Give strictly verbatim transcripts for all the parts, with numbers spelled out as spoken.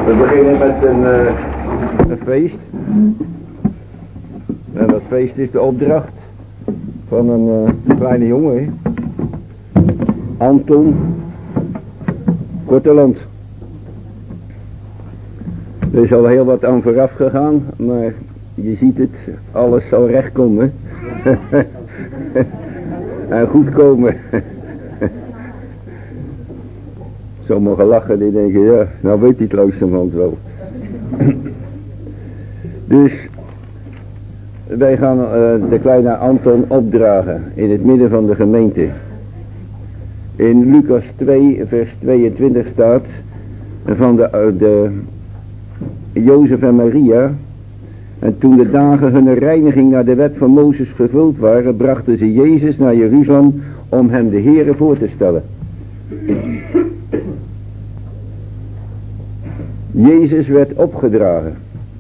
We beginnen met een, uh, een feest. En dat feest is de opdracht van een uh, kleine jongen, hè? Anton Korteland. Er is al heel wat aan vooraf gegaan, maar je ziet het, alles zal recht komen. En goed komen. Sommigen lachen, die denken, ja, nou weet hij het langzamerhand wel. Dus wij gaan uh, de kleine Anton opdragen in het midden van de gemeente. In Lucas twee vers tweeëntwintig staat van de, uh, de Jozef en Maria. En toen de dagen hunne reiniging naar de wet van Mozes gevuld waren, brachten ze Jezus naar Jeruzalem om hem de Heere voor te stellen. Jezus werd opgedragen.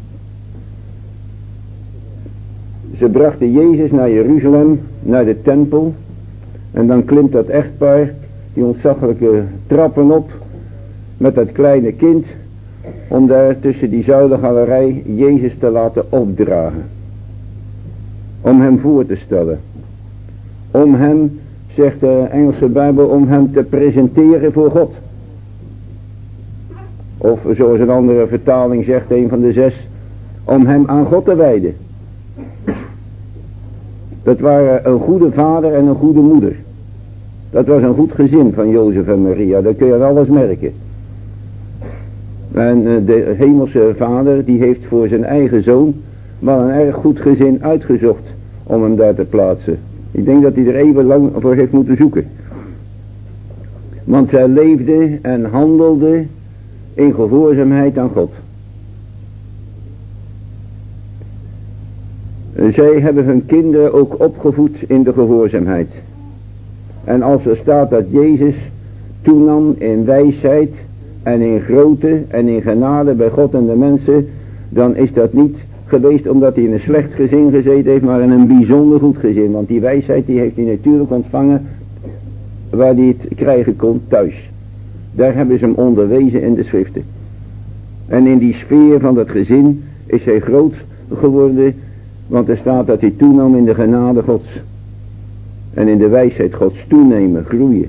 Ze brachten Jezus naar Jeruzalem, naar de tempel. En dan klimt dat echtpaar die ontzaglijke trappen op met dat kleine kind, om daar tussen die zuilengalerij Jezus te laten opdragen. Om hem voor te stellen. Om hem, zegt de Engelse Bijbel, om hem te presenteren voor God. Of zoals een andere vertaling zegt, een van de zes, om hem aan God te wijden. Dat waren een goede vader en een goede moeder. Dat was een goed gezin van Jozef en Maria, dat kun je aan alles merken. En de hemelse vader, die heeft voor zijn eigen zoon wel een erg goed gezin uitgezocht om hem daar te plaatsen. Ik denk dat hij er even lang voor heeft moeten zoeken. Want zij leefde en handelde in gehoorzaamheid aan God. Zij hebben hun kinderen ook opgevoed in de gehoorzaamheid. En als er staat dat Jezus toenam in wijsheid en in grootte en in genade bij God en de mensen, dan is dat niet geweest omdat hij in een slecht gezin gezeten heeft, maar in een bijzonder goed gezin. Want die wijsheid die heeft hij natuurlijk ontvangen waar hij het krijgen kon, thuis. Daar hebben ze hem onderwezen in de schriften. En in die sfeer van dat gezin is hij groot geworden, want er staat dat hij toenam in de genade Gods. En in de wijsheid Gods toenemen, groeien.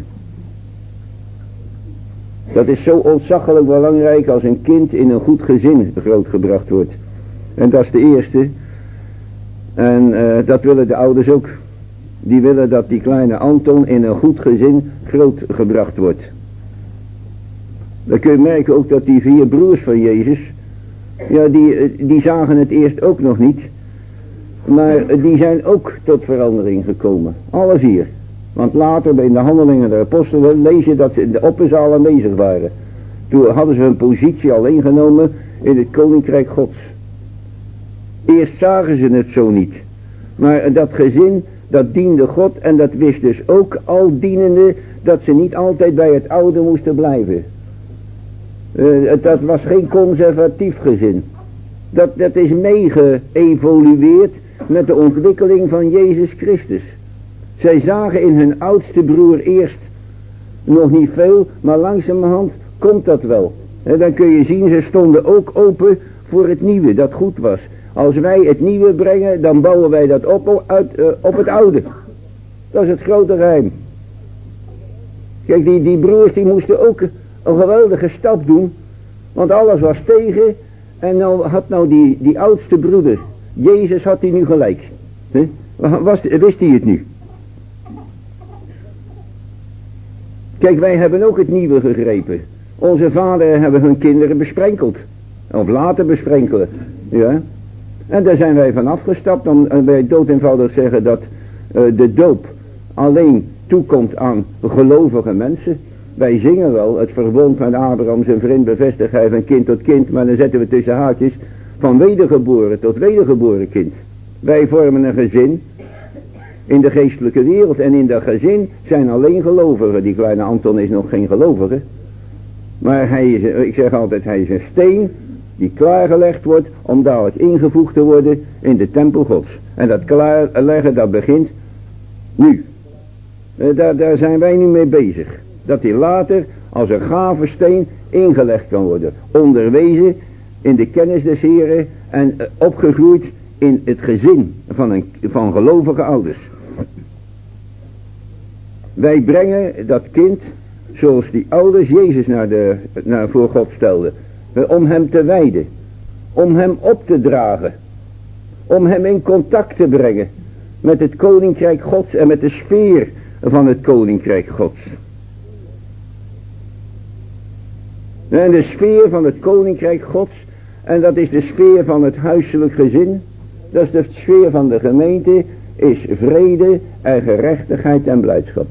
Dat is zo ontzaglijk belangrijk als een kind in een goed gezin grootgebracht wordt. En dat is de eerste. En uh, dat willen de ouders ook. Die willen dat die kleine Anton in een goed gezin grootgebracht wordt. Dan kun je merken ook dat die vier broers van Jezus, ja, die, die zagen het eerst ook nog niet. Maar die zijn ook tot verandering gekomen. Alle vier. Want later bij de handelingen der apostelen lees je dat ze in de opperzaal aanwezig waren. Toen hadden ze hun positie al ingenomen in het koninkrijk Gods. Eerst zagen ze het zo niet. Maar dat gezin, dat diende God en dat wist dus ook al dienende dat ze niet altijd bij het oude moesten blijven. Uh, dat was geen conservatief gezin. Dat, dat is meegeëvolueerd met de ontwikkeling van Jezus Christus. Zij zagen in hun oudste broer eerst nog niet veel, maar langzamerhand komt dat wel. En dan kun je zien, ze stonden ook open voor het nieuwe, dat goed was. Als wij het nieuwe brengen, dan bouwen wij dat op, uit, uh, op het oude. Dat is het grote geheim. Kijk, die, die broers die moesten ook een geweldige stap doen, want alles was tegen. En nou had nou die, die oudste broeder, Jezus had hij nu gelijk. He? Was, wist hij het nu? Kijk, wij hebben ook het nieuwe gegrepen. Onze vaderen hebben hun kinderen besprenkeld. Of laten besprenkelen. Ja. En daar zijn wij van afgestapt. Dan wij dood eenvoudig zeggen dat uh, de doop alleen toekomt aan gelovige mensen. Wij zingen wel, het verbond met Abraham zijn vriend bevestigt hij van kind tot kind. Maar dan zetten we tussen haakjes van wedergeboren tot wedergeboren kind. Wij vormen een gezin in de geestelijke wereld. En in dat gezin zijn alleen gelovigen. Die kleine Anton is nog geen gelovige. Maar hij is, ik zeg altijd, hij is een steen die klaargelegd wordt om dadelijk ingevoegd te worden in de tempel Gods. En dat klaarleggen, dat begint nu. Daar, daar zijn wij nu mee bezig. Dat hij later, als een gave steen ingelegd kan worden. Onderwezen in de kennis des Heren en opgegroeid in het gezin van, een, van gelovige ouders. Wij brengen dat kind zoals die ouders Jezus naar de, naar, voor God stelden. Om hem te wijden. Om hem op te dragen. Om hem in contact te brengen met het koninkrijk Gods en met de sfeer van het koninkrijk Gods. En de sfeer van het koninkrijk Gods, en dat is de sfeer van het huiselijk gezin, dat is de sfeer van de gemeente, is vrede en gerechtigheid en blijdschap.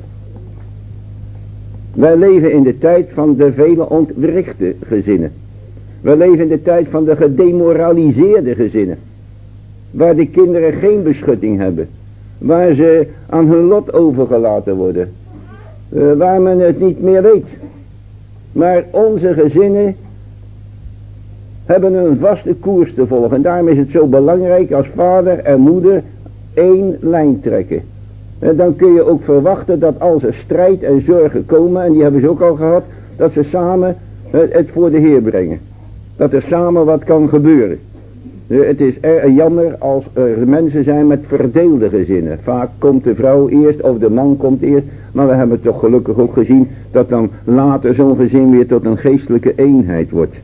Wij leven in de tijd van de vele ontwrichte gezinnen. Wij leven in de tijd van de gedemoraliseerde gezinnen. Waar de kinderen geen beschutting hebben. Waar ze aan hun lot overgelaten worden. Uh, waar men het niet meer weet. Maar onze gezinnen hebben een vaste koers te volgen. En daarom is het zo belangrijk als vader en moeder één lijn trekken. En dan kun je ook verwachten dat als er strijd en zorgen komen, en die hebben ze ook al gehad, dat ze samen het voor de Heer brengen. Dat er samen wat kan gebeuren. Het is erg jammer als er mensen zijn met verdeelde gezinnen. Vaak komt de vrouw eerst of de man komt eerst. Maar we hebben toch gelukkig ook gezien dat dan later zo'n gezin weer tot een geestelijke eenheid wordt.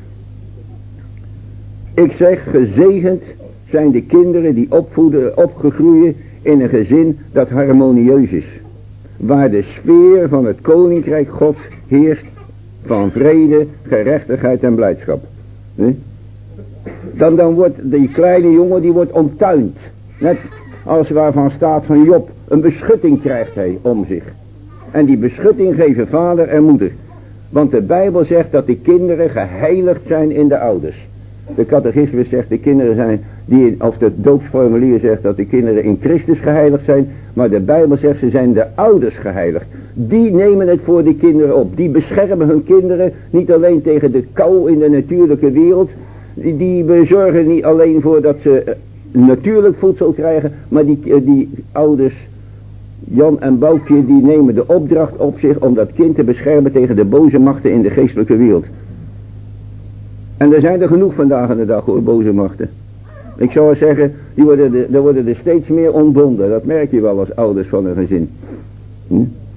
Ik zeg, gezegend zijn de kinderen die opvoeden, opgegroeien in een gezin dat harmonieus is. Waar de sfeer van het koninkrijk Gods heerst van vrede, gerechtigheid en blijdschap. Nee? Dan, dan wordt die kleine jongen, die wordt omtuind. Net als waarvan staat van Job, een beschutting krijgt hij om zich. En die beschutting geven vader en moeder. Want de Bijbel zegt dat de kinderen geheiligd zijn in de ouders. De catechismus zegt de kinderen zijn, die, of het doopsformulier zegt dat de kinderen in Christus geheiligd zijn. Maar de Bijbel zegt ze zijn de ouders geheiligd. Die nemen het voor de kinderen op. Die beschermen hun kinderen niet alleen tegen de kou in de natuurlijke wereld. Die, die bezorgen niet alleen voor dat ze natuurlijk voedsel krijgen. Maar die, die ouders, Jan en Boukje, die nemen de opdracht op zich om dat kind te beschermen tegen de boze machten in de geestelijke wereld. En er zijn er genoeg vandaag aan de dag hoor, boze machten. Ik zou zeggen, die worden er, er worden er steeds meer ontbonden. Dat merk je wel als ouders van een gezin. Hm?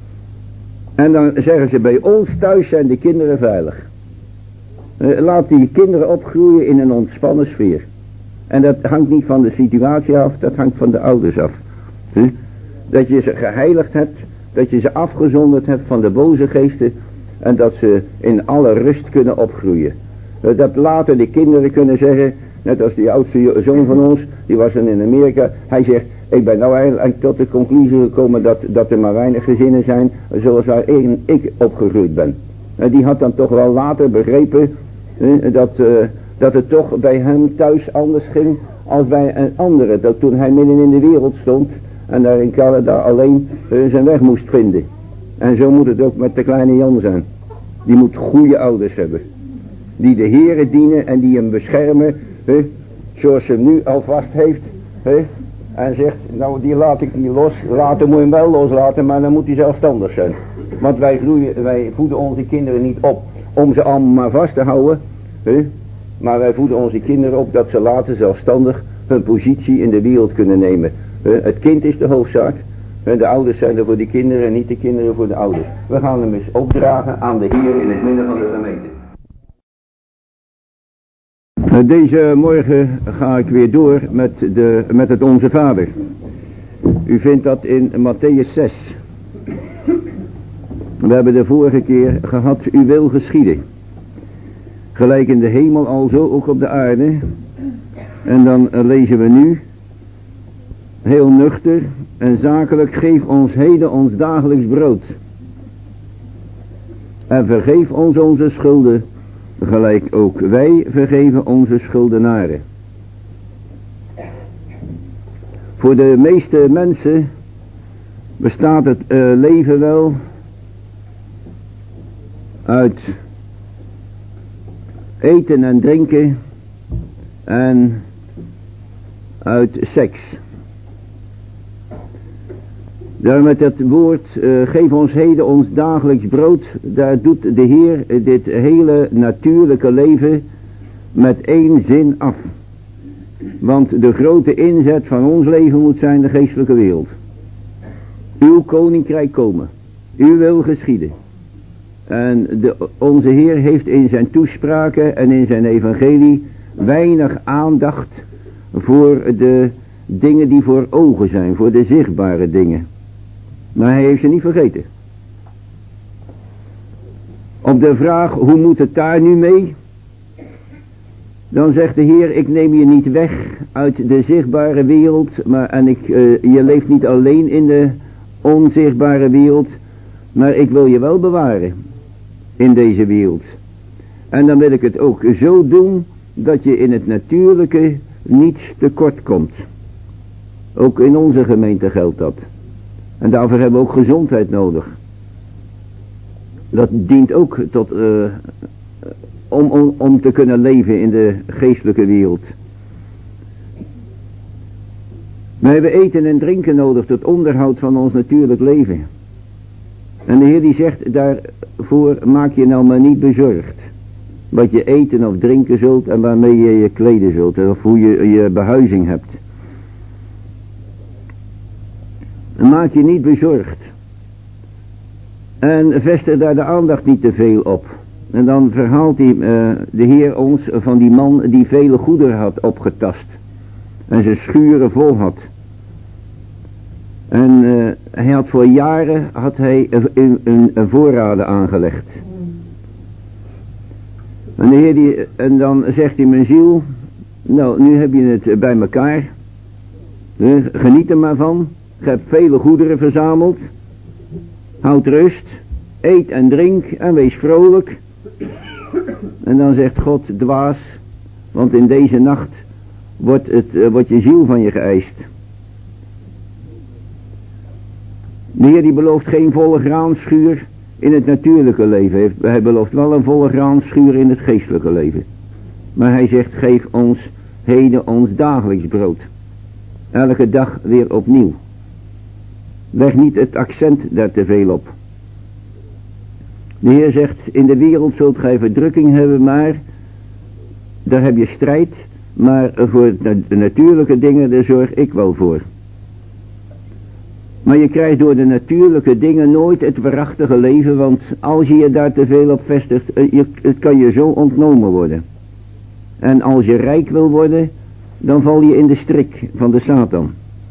En dan zeggen ze, bij ons thuis zijn de kinderen veilig. Laat die kinderen opgroeien in een ontspannen sfeer. En dat hangt niet van de situatie af, dat hangt van de ouders af. Hm? Dat je ze geheiligd hebt, dat je ze afgezonderd hebt van de boze geesten. En dat ze in alle rust kunnen opgroeien. Dat later de kinderen kunnen zeggen, net als die oudste zoon van ons, die was dan in Amerika. Hij zegt, ik ben nou eigenlijk tot de conclusie gekomen dat, dat er maar weinig gezinnen zijn zoals waarin ik opgegroeid ben. En die had dan toch wel later begrepen eh, dat, uh, dat het toch bij hem thuis anders ging als bij een andere. Dat toen hij midden in de wereld stond en daar in Canada alleen uh, zijn weg moest vinden. En zo moet het ook met de kleine Jan zijn. Die moet goede ouders hebben. Die de Heere dienen en die hem beschermen. He, zoals ze hem nu alvast heeft. He, en zegt, nou die laat ik niet los. Later moet je hem wel loslaten, maar dan moet hij zelfstandig zijn. Want wij, groeien, wij voeden onze kinderen niet op om ze allemaal maar vast te houden. He, maar wij voeden onze kinderen op dat ze later zelfstandig hun positie in de wereld kunnen nemen. He, het kind is de hoofdzaak. En de ouders zijn er voor de kinderen en niet de kinderen voor de ouders. We gaan hem eens opdragen aan de Heer in het midden van de gemeente. Deze morgen ga ik weer door met, de, met het Onze Vader. U vindt dat in Matthäus zes. We hebben de vorige keer gehad, uw wil geschieden. Gelijk in de hemel alzo ook op de aarde. En dan lezen we nu, heel nuchter en zakelijk, geef ons heden ons dagelijks brood. En vergeef ons onze schulden, gelijk ook wij vergeven onze schuldenaren. Voor de meeste mensen bestaat het uh, leven wel uit eten en drinken en uit seks. Daar met het woord, uh, geef ons heden ons dagelijks brood, daar doet de Heer dit hele natuurlijke leven met één zin af. Want de grote inzet van ons leven moet zijn de geestelijke wereld. Uw koninkrijk komen, uw wil geschieden. En de, onze Heer heeft in zijn toespraken en in zijn evangelie weinig aandacht voor de dingen die voor ogen zijn, voor de zichtbare dingen. Maar hij heeft ze niet vergeten. Op de vraag, hoe moet het daar nu mee? Dan zegt de Heer, ik neem je niet weg uit de zichtbare wereld, maar en ik, uh, je leeft niet alleen in de onzichtbare wereld, maar ik wil je wel bewaren in deze wereld. En dan wil ik het ook zo doen, dat je in het natuurlijke niets tekort komt. Ook in onze gemeente geldt dat. En daarvoor hebben we ook gezondheid nodig. Dat dient ook tot, uh, om, om, om te kunnen leven in de geestelijke wereld. We hebben eten en drinken nodig tot onderhoud van ons natuurlijk leven. En de Heer die zegt, daarvoor maak je nou maar niet bezorgd. Wat je eten of drinken zult en waarmee je je kleden zult. Of hoe je je behuizing hebt. Maak je niet bezorgd. En vestig daar de aandacht niet te veel op. En dan verhaalt die, uh, de Heer ons van die man die vele goederen had opgetast. En zijn schuren vol had. En uh, hij had voor jaren had hij een, een, een voorraden aangelegd. En, de Heer die, en dan zegt hij, mijn ziel, nou nu heb je het bij elkaar. Uh, geniet er maar van. Je hebt vele goederen verzameld. Houd rust. Eet en drink en wees vrolijk. En dan zegt God, dwaas, want in deze nacht wordt, het, uh, wordt je ziel van je geëist. De Heer die belooft geen volle graanschuur in het natuurlijke leven. Hij belooft wel een volle graanschuur in het geestelijke leven. Maar hij zegt, geef ons heden ons dagelijks brood. Elke dag weer opnieuw. Leg niet het accent daar te veel op. De Heer zegt, in de wereld zult gij verdrukking hebben, maar daar heb je strijd, maar voor de natuurlijke dingen, daar zorg ik wel voor. Maar je krijgt door de natuurlijke dingen nooit het waarachtige leven, want als je je daar te veel op vestigt, je, het kan je zo ontnomen worden. En als je rijk wil worden, dan val je in de strik van de Satan.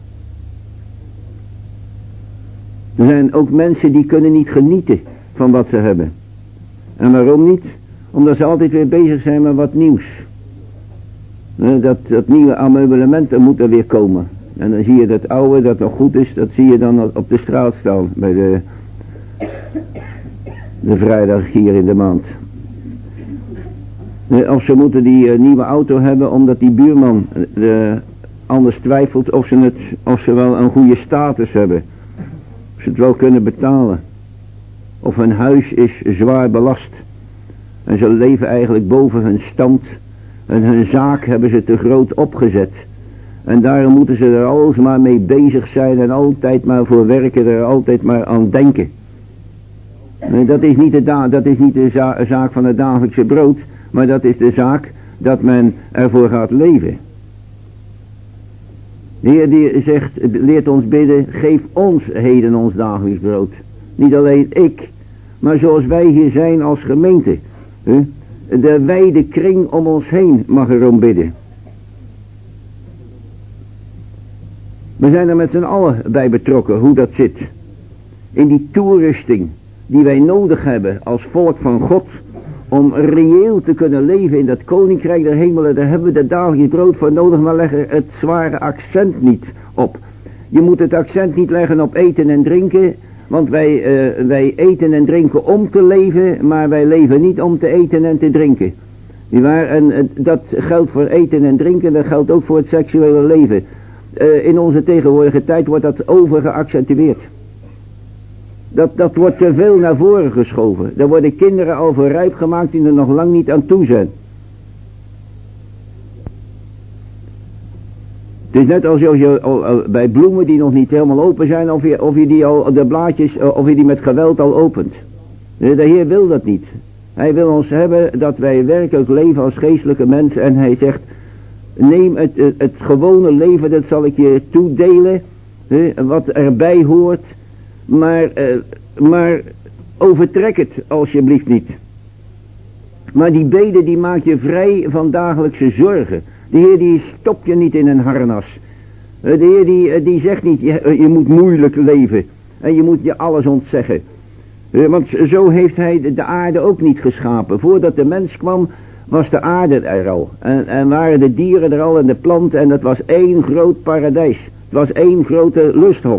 Er zijn ook mensen die kunnen niet genieten van wat ze hebben. En waarom niet? Omdat ze altijd weer bezig zijn met wat nieuws. Dat, dat nieuwe ameublement, dat moet er weer komen. En dan zie je dat oude, dat nog goed is, dat zie je dan op de straat staan. Bij de, de vrijdag hier in de maand. Of ze moeten die uh, nieuwe auto hebben omdat die buurman uh, anders twijfelt of ze, het, of ze wel een goede status hebben. Of ze het wel kunnen betalen. Of hun huis is zwaar belast. En ze leven eigenlijk boven hun stand. En hun zaak hebben ze te groot opgezet. En daarom moeten ze er alsmaar mee bezig zijn en altijd maar voor werken, er altijd maar aan denken. En dat is niet de, da- dat is niet de za- zaak van het dagelijkse brood, maar dat is de zaak dat men ervoor gaat leven. De Heer die zegt, leert ons bidden, geef ons heden ons dagelijks brood. Niet alleen ik, maar zoals wij hier zijn als gemeente. De wijde kring om ons heen mag erom bidden. We zijn er met z'n allen bij betrokken hoe dat zit. In die toerusting die wij nodig hebben als volk van God. Om reëel te kunnen leven in dat koninkrijk der hemelen. Daar hebben we de dagelijks brood voor nodig. Maar leggen het zware accent niet op. Je moet het accent niet leggen op eten en drinken. Want wij, uh, wij eten en drinken om te leven. Maar wij leven niet om te eten en te drinken. Nietwaar? En uh, dat geldt voor eten en drinken. Dat geldt ook voor het seksuele leven. Uh, in onze tegenwoordige tijd wordt dat overgeaccentueerd. Dat, dat wordt te veel naar voren geschoven. Daar worden kinderen al voor rijp gemaakt die er nog lang niet aan toe zijn. Het is net als je al, al, bij bloemen die nog niet helemaal open zijn, of je, of je die al, de blaadjes, of je die met geweld al opent. De Heer wil dat niet. Hij wil ons hebben dat wij werkelijk leven als geestelijke mensen. En hij zegt, neem het, het, het gewone leven, dat zal ik je toedelen, hè, wat erbij hoort. Maar, uh, maar overtrek het alsjeblieft niet. Maar die bede die maakt je vrij van dagelijkse zorgen. De Heer die stopt je niet in een harnas. De Heer die, die zegt niet, je, je moet moeilijk leven. En je moet je alles ontzeggen. Want zo heeft hij de aarde ook niet geschapen. Voordat de mens kwam, was de aarde er al. En, en waren de dieren er al en de planten. En het was één groot paradijs. Het was één grote lusthof.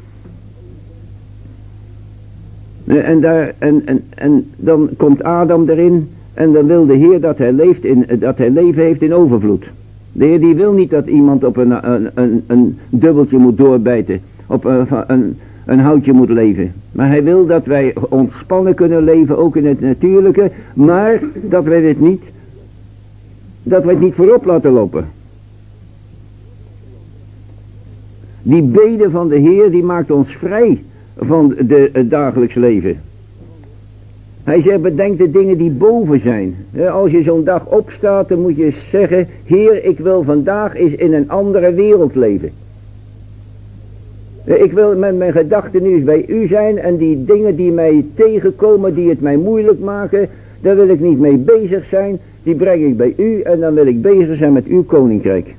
En, daar, en, en, en dan komt Adam erin. En dan wil de Heer dat hij, leeft in, dat hij leven heeft in overvloed. De Heer die wil niet dat iemand op een, een, een, een dubbeltje moet doorbijten. Op een, een, een houtje moet leven. Maar hij wil dat wij ontspannen kunnen leven, ook in het natuurlijke. Maar dat wij het niet, dat wij het niet voorop laten lopen. Die bede van de Heer die maakt ons vrij van de, het dagelijks leven. Hij zegt, bedenk de dingen die boven zijn. Als je zo'n dag opstaat, dan moet je zeggen, Heer, ik wil vandaag eens in een andere wereld leven. Ik wil met mijn gedachten nu eens bij u zijn en die dingen die mij tegenkomen, die het mij moeilijk maken, daar wil ik niet mee bezig zijn. Die breng ik bij u en dan wil ik bezig zijn met uw koninkrijk.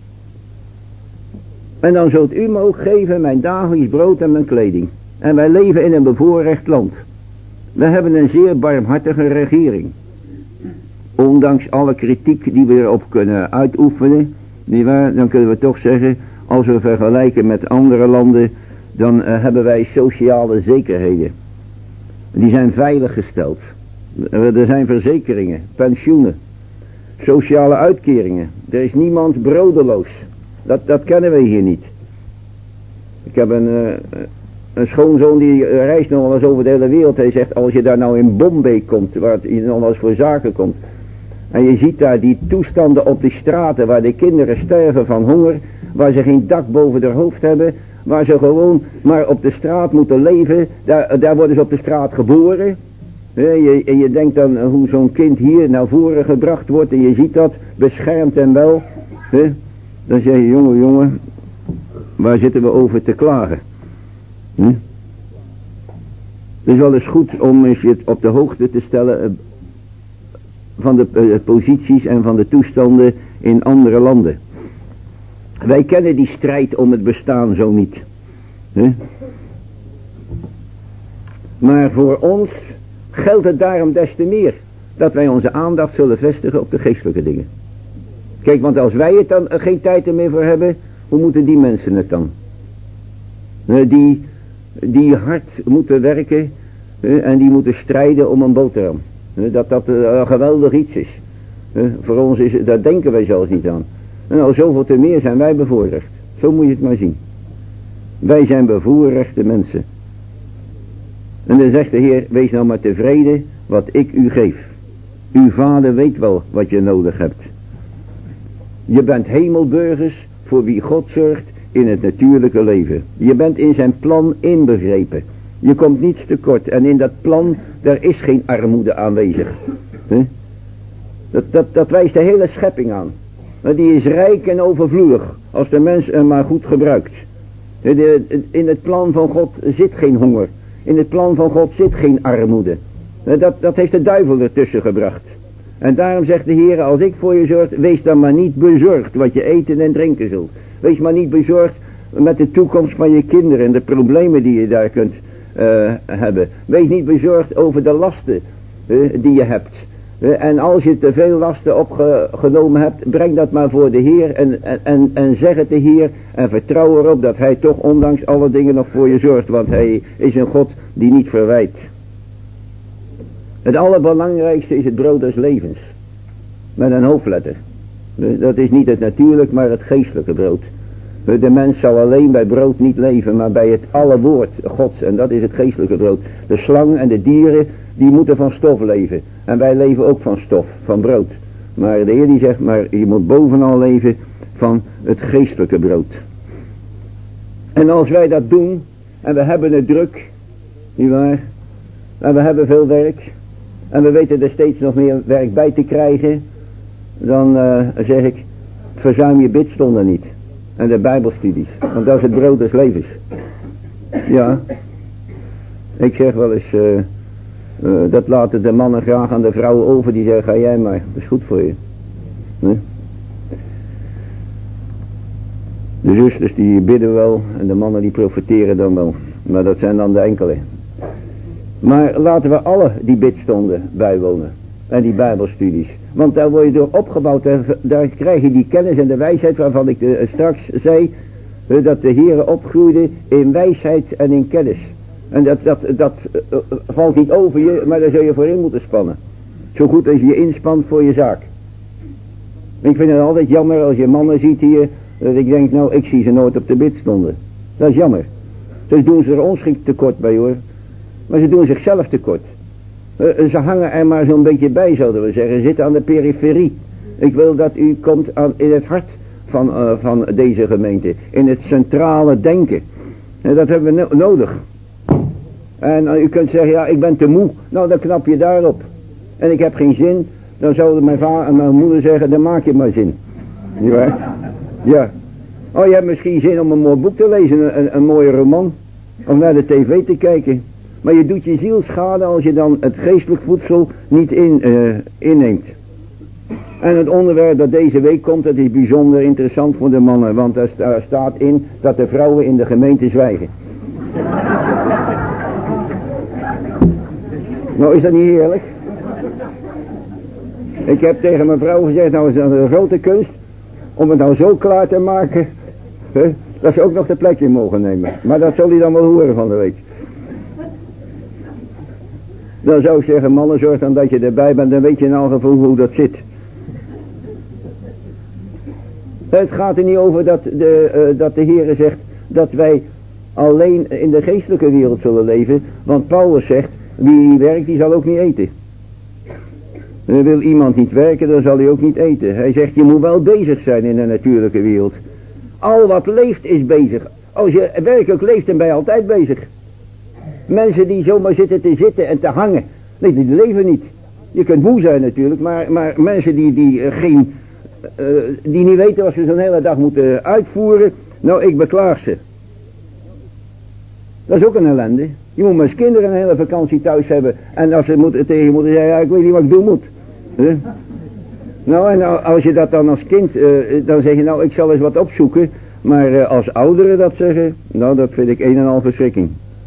En dan zult u me ook geven mijn dagelijks brood en mijn kleding. En wij leven in een bevoorrecht land. We hebben een zeer barmhartige regering. Ondanks alle kritiek die we erop kunnen uitoefenen, nietwaar, dan kunnen we toch zeggen, als we vergelijken met andere landen, dan uh, hebben wij sociale zekerheden. Die zijn veilig gesteld. Er zijn verzekeringen, pensioenen, sociale uitkeringen. Er is niemand brodeloos. Dat, dat kennen we hier niet. Ik heb een... Uh, Een schoonzoon die reist nog wel eens over de hele wereld. Hij zegt, als je daar nou in Bombay komt, waar je nog wel eens voor zaken komt. En je ziet daar die toestanden op die straten, waar de kinderen sterven van honger. Waar ze geen dak boven hun hoofd hebben. Waar ze gewoon maar op de straat moeten leven. Daar, daar worden ze op de straat geboren. En je, en je denkt dan hoe zo'n kind hier naar voren gebracht wordt. En je ziet dat, beschermd en wel. Dan zeg je, jongen, jongen, waar zitten we over te klagen? Hm? Het is wel eens goed om eens je op de hoogte te stellen uh, van de uh, posities en van de toestanden in andere landen. Wij kennen die strijd om het bestaan zo niet. Hm? Maar voor ons geldt het daarom des te meer dat wij onze aandacht zullen vestigen op de geestelijke dingen. Kijk, want als wij het dan uh, geen tijd er meer voor hebben, hoe moeten die mensen het dan? Uh, die... die hard moeten werken uh, en die moeten strijden om een boterham. Uh, dat dat uh, een geweldig iets is. Uh, voor ons is het, daar denken wij zelfs niet aan. En al zoveel te meer zijn wij bevoorrecht. Zo moet je het maar zien. Wij zijn bevoorrechte mensen. En dan zegt de Heer, wees nou maar tevreden wat ik u geef. Uw vader weet wel wat je nodig hebt. Je bent hemelburgers voor wie God zorgt in het natuurlijke leven. Je bent in zijn plan inbegrepen. Je komt niets tekort. En in dat plan, daar is geen armoede aanwezig. Huh? Dat, dat, dat wijst de hele schepping aan. Maar die is rijk en overvloedig. Als de mens hem maar goed gebruikt. In het plan van God zit geen honger. In het plan van God zit geen armoede. Dat, dat heeft de duivel ertussen gebracht. En daarom zegt de Heer, als ik voor je zorg, wees dan maar niet bezorgd wat je eten en drinken zult. Wees maar niet bezorgd met de toekomst van je kinderen en de problemen die je daar kunt uh, hebben. Wees niet bezorgd over de lasten uh, die je hebt. Uh, en als je te veel lasten opgenomen hebt, breng dat maar voor de Heer en, en, en zeg het de Heer en vertrouw erop dat Hij toch ondanks alle dingen nog voor je zorgt. Want Hij is een God die niet verwijt. Het allerbelangrijkste is het brood des levens. Met een hoofdletter. Dat is niet het natuurlijk, maar het geestelijke brood. De mens zal alleen bij brood niet leven, maar bij het alle woord Gods. En dat is het geestelijke brood. De slang en de dieren, die moeten van stof leven. En wij leven ook van stof, van brood. Maar de Heer die zegt, maar je moet bovenal leven van het geestelijke brood. En als wij dat doen, en we hebben het druk, nietwaar, en we hebben veel werk, en we weten er steeds nog meer werk bij te krijgen, dan uh, zeg ik, verzuim je bidstonden niet. En de bijbelstudies, want dat is het brood des levens. Ja, ik zeg wel eens, uh, uh, dat laten de mannen graag aan de vrouwen over, die zeggen, ga jij maar, dat is goed voor je. Nee? De zusters die bidden wel en de mannen die profiteren dan wel, maar dat zijn dan de enkele. Maar laten we alle die bidstonden bijwonen en die bijbelstudies. Want daar word je door opgebouwd, daar krijg je die kennis en de wijsheid waarvan ik uh, straks zei, uh, dat de Heere opgroeide in wijsheid en in kennis. En dat, dat, dat uh, valt niet over je, maar daar zul je voor in moeten spannen. Zo goed als je je inspant voor je zaak. Ik vind het altijd jammer als je mannen ziet hier, dat ik denk, nou, ik zie ze nooit op de bidstonden. Dat is jammer. Dus doen ze er ons geen tekort bij, hoor. Maar ze doen zichzelf tekort. Uh, ze hangen er maar zo'n beetje bij, zouden we zeggen. Zitten aan de periferie. Ik wil dat u komt aan, in het hart van, uh, van deze gemeente. In het centrale denken. En dat hebben we no- nodig. En uh, u kunt zeggen, ja, ik ben te moe. Nou, dan knap je daarop. En ik heb geen zin. Dan zouden mijn vader en mijn moeder zeggen, dan maak je maar zin. Ja. Ja. Oh, je hebt misschien zin om een mooi boek te lezen, een, een mooie roman. Of naar de tv te kijken. Maar je doet je ziel schade als je dan het geestelijk voedsel niet in, uh, inneemt. En het onderwerp dat deze week komt, dat is bijzonder interessant voor de mannen. Want daar sta, staat in dat de vrouwen in de gemeente zwijgen. Nou, is dat niet heerlijk? Ik heb tegen mijn vrouw gezegd, nou is dat een grote kunst om het nou zo klaar te maken, hè, dat ze ook nog de plekje mogen nemen. Maar dat zal hij dan wel horen van de week. Dan zou ik zeggen, mannen, zorg dan dat je erbij bent, dan weet je in elk geval hoe dat zit. Het gaat er niet over dat de, uh, dat de Heere zegt dat wij alleen in de geestelijke wereld zullen leven. Want Paulus zegt, wie werkt, die zal ook niet eten. En wil iemand niet werken, dan zal hij ook niet eten. Hij zegt, je moet wel bezig zijn in de natuurlijke wereld. Al wat leeft is bezig. Als je werkelijk leeft, dan ben je altijd bezig. Mensen die zomaar zitten te zitten en te hangen, nee, die leven niet. Je kunt moe zijn natuurlijk, maar, maar mensen die, die, uh, geen, uh, die niet weten wat ze zo'n hele dag moeten uitvoeren, nou, ik beklaag ze. Dat is ook een ellende. Je moet maar eens kinderen een hele vakantie thuis hebben. En als ze moeten, tegen je moeten zeggen, ja, ik weet niet wat ik doen moet. Huh? Nou, en als je dat dan als kind, uh, dan zeg je, nou, ik zal eens wat opzoeken. Maar uh, als ouderen dat zeggen, nou, dat vind ik een en al verschrikking.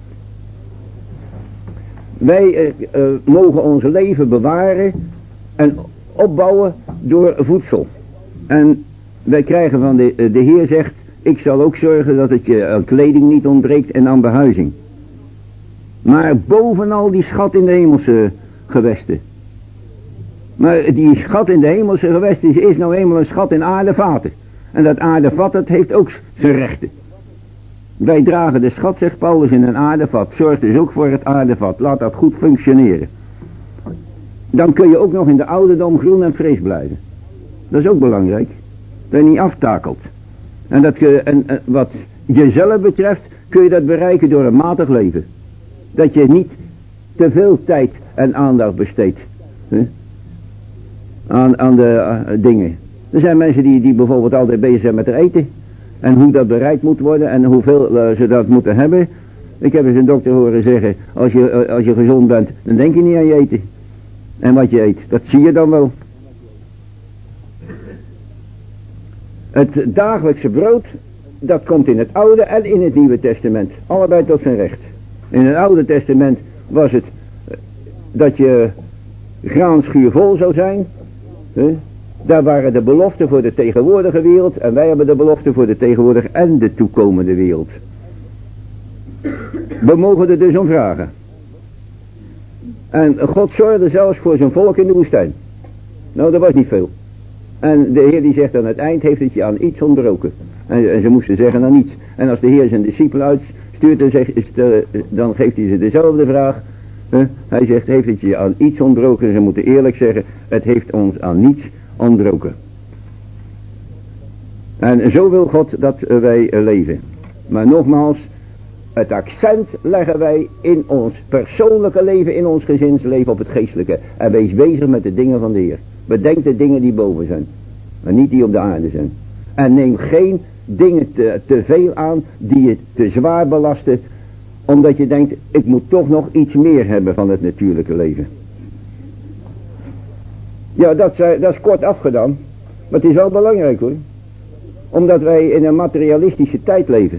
Wij uh, uh, mogen ons leven bewaren en opbouwen door voedsel. En wij krijgen van de, uh, de Heer zegt, ik zal ook zorgen dat het je aan kleding niet ontbreekt en aan behuizing. Maar bovenal die schat in de hemelse gewesten. Maar die schat in de hemelse gewesten is, is nou eenmaal een schat in aardevaten. En dat aardevat, dat heeft ook zijn rechten. Wij dragen de schat, zegt Paulus, in een aardevat. Zorg dus ook voor het aardevat. Laat dat goed functioneren. Dan kun je ook nog in de ouderdom groen en fris blijven. Dat is ook belangrijk. Dat je niet aftakelt. En, dat je, en, en wat jezelf betreft kun je dat bereiken door een matig leven. Dat je niet te veel tijd en aandacht besteedt. Hè? Aan, aan de uh, dingen. Er zijn mensen die, die bijvoorbeeld altijd bezig zijn met eten. En hoe dat bereid moet worden en hoeveel uh, ze dat moeten hebben. Ik heb eens een dokter horen zeggen, als je, uh, als je gezond bent, dan denk je niet aan je eten. En wat je eet, dat zie je dan wel. Het dagelijkse brood, dat komt in het Oude en in het Nieuwe Testament. Allebei tot zijn recht. In het Oude Testament was het uh, dat je graanschuur vol zou zijn. Huh? Daar waren de beloften voor de tegenwoordige wereld. En wij hebben de beloften voor de tegenwoordige en de toekomende wereld. We mogen er dus om vragen. En God zorgde zelfs voor zijn volk in de woestijn. Nou, dat was niet veel. En de Heer die zegt aan het eind, heeft het je aan iets ontbroken. En, en ze moesten zeggen aan niets. En als de Heer zijn discipelen uitstuurt, dan, zegt, dan geeft hij ze dezelfde vraag. Huh? Hij zegt, heeft het je aan iets ontbroken? Ze moeten eerlijk zeggen, het heeft ons aan niets ontbroken. En zo wil God dat wij leven. Maar nogmaals, het accent leggen wij in ons persoonlijke leven, in ons gezinsleven op het geestelijke. En wees bezig met de dingen van de Heer. Bedenk de dingen die boven zijn. Maar niet die op de aarde zijn. En neem geen dingen te, te veel aan die je te zwaar belasten. Omdat je denkt, ik moet toch nog iets meer hebben van het natuurlijke leven. Ja, dat, dat is kort afgedaan. Maar het is wel belangrijk hoor. Omdat wij in een materialistische tijd leven.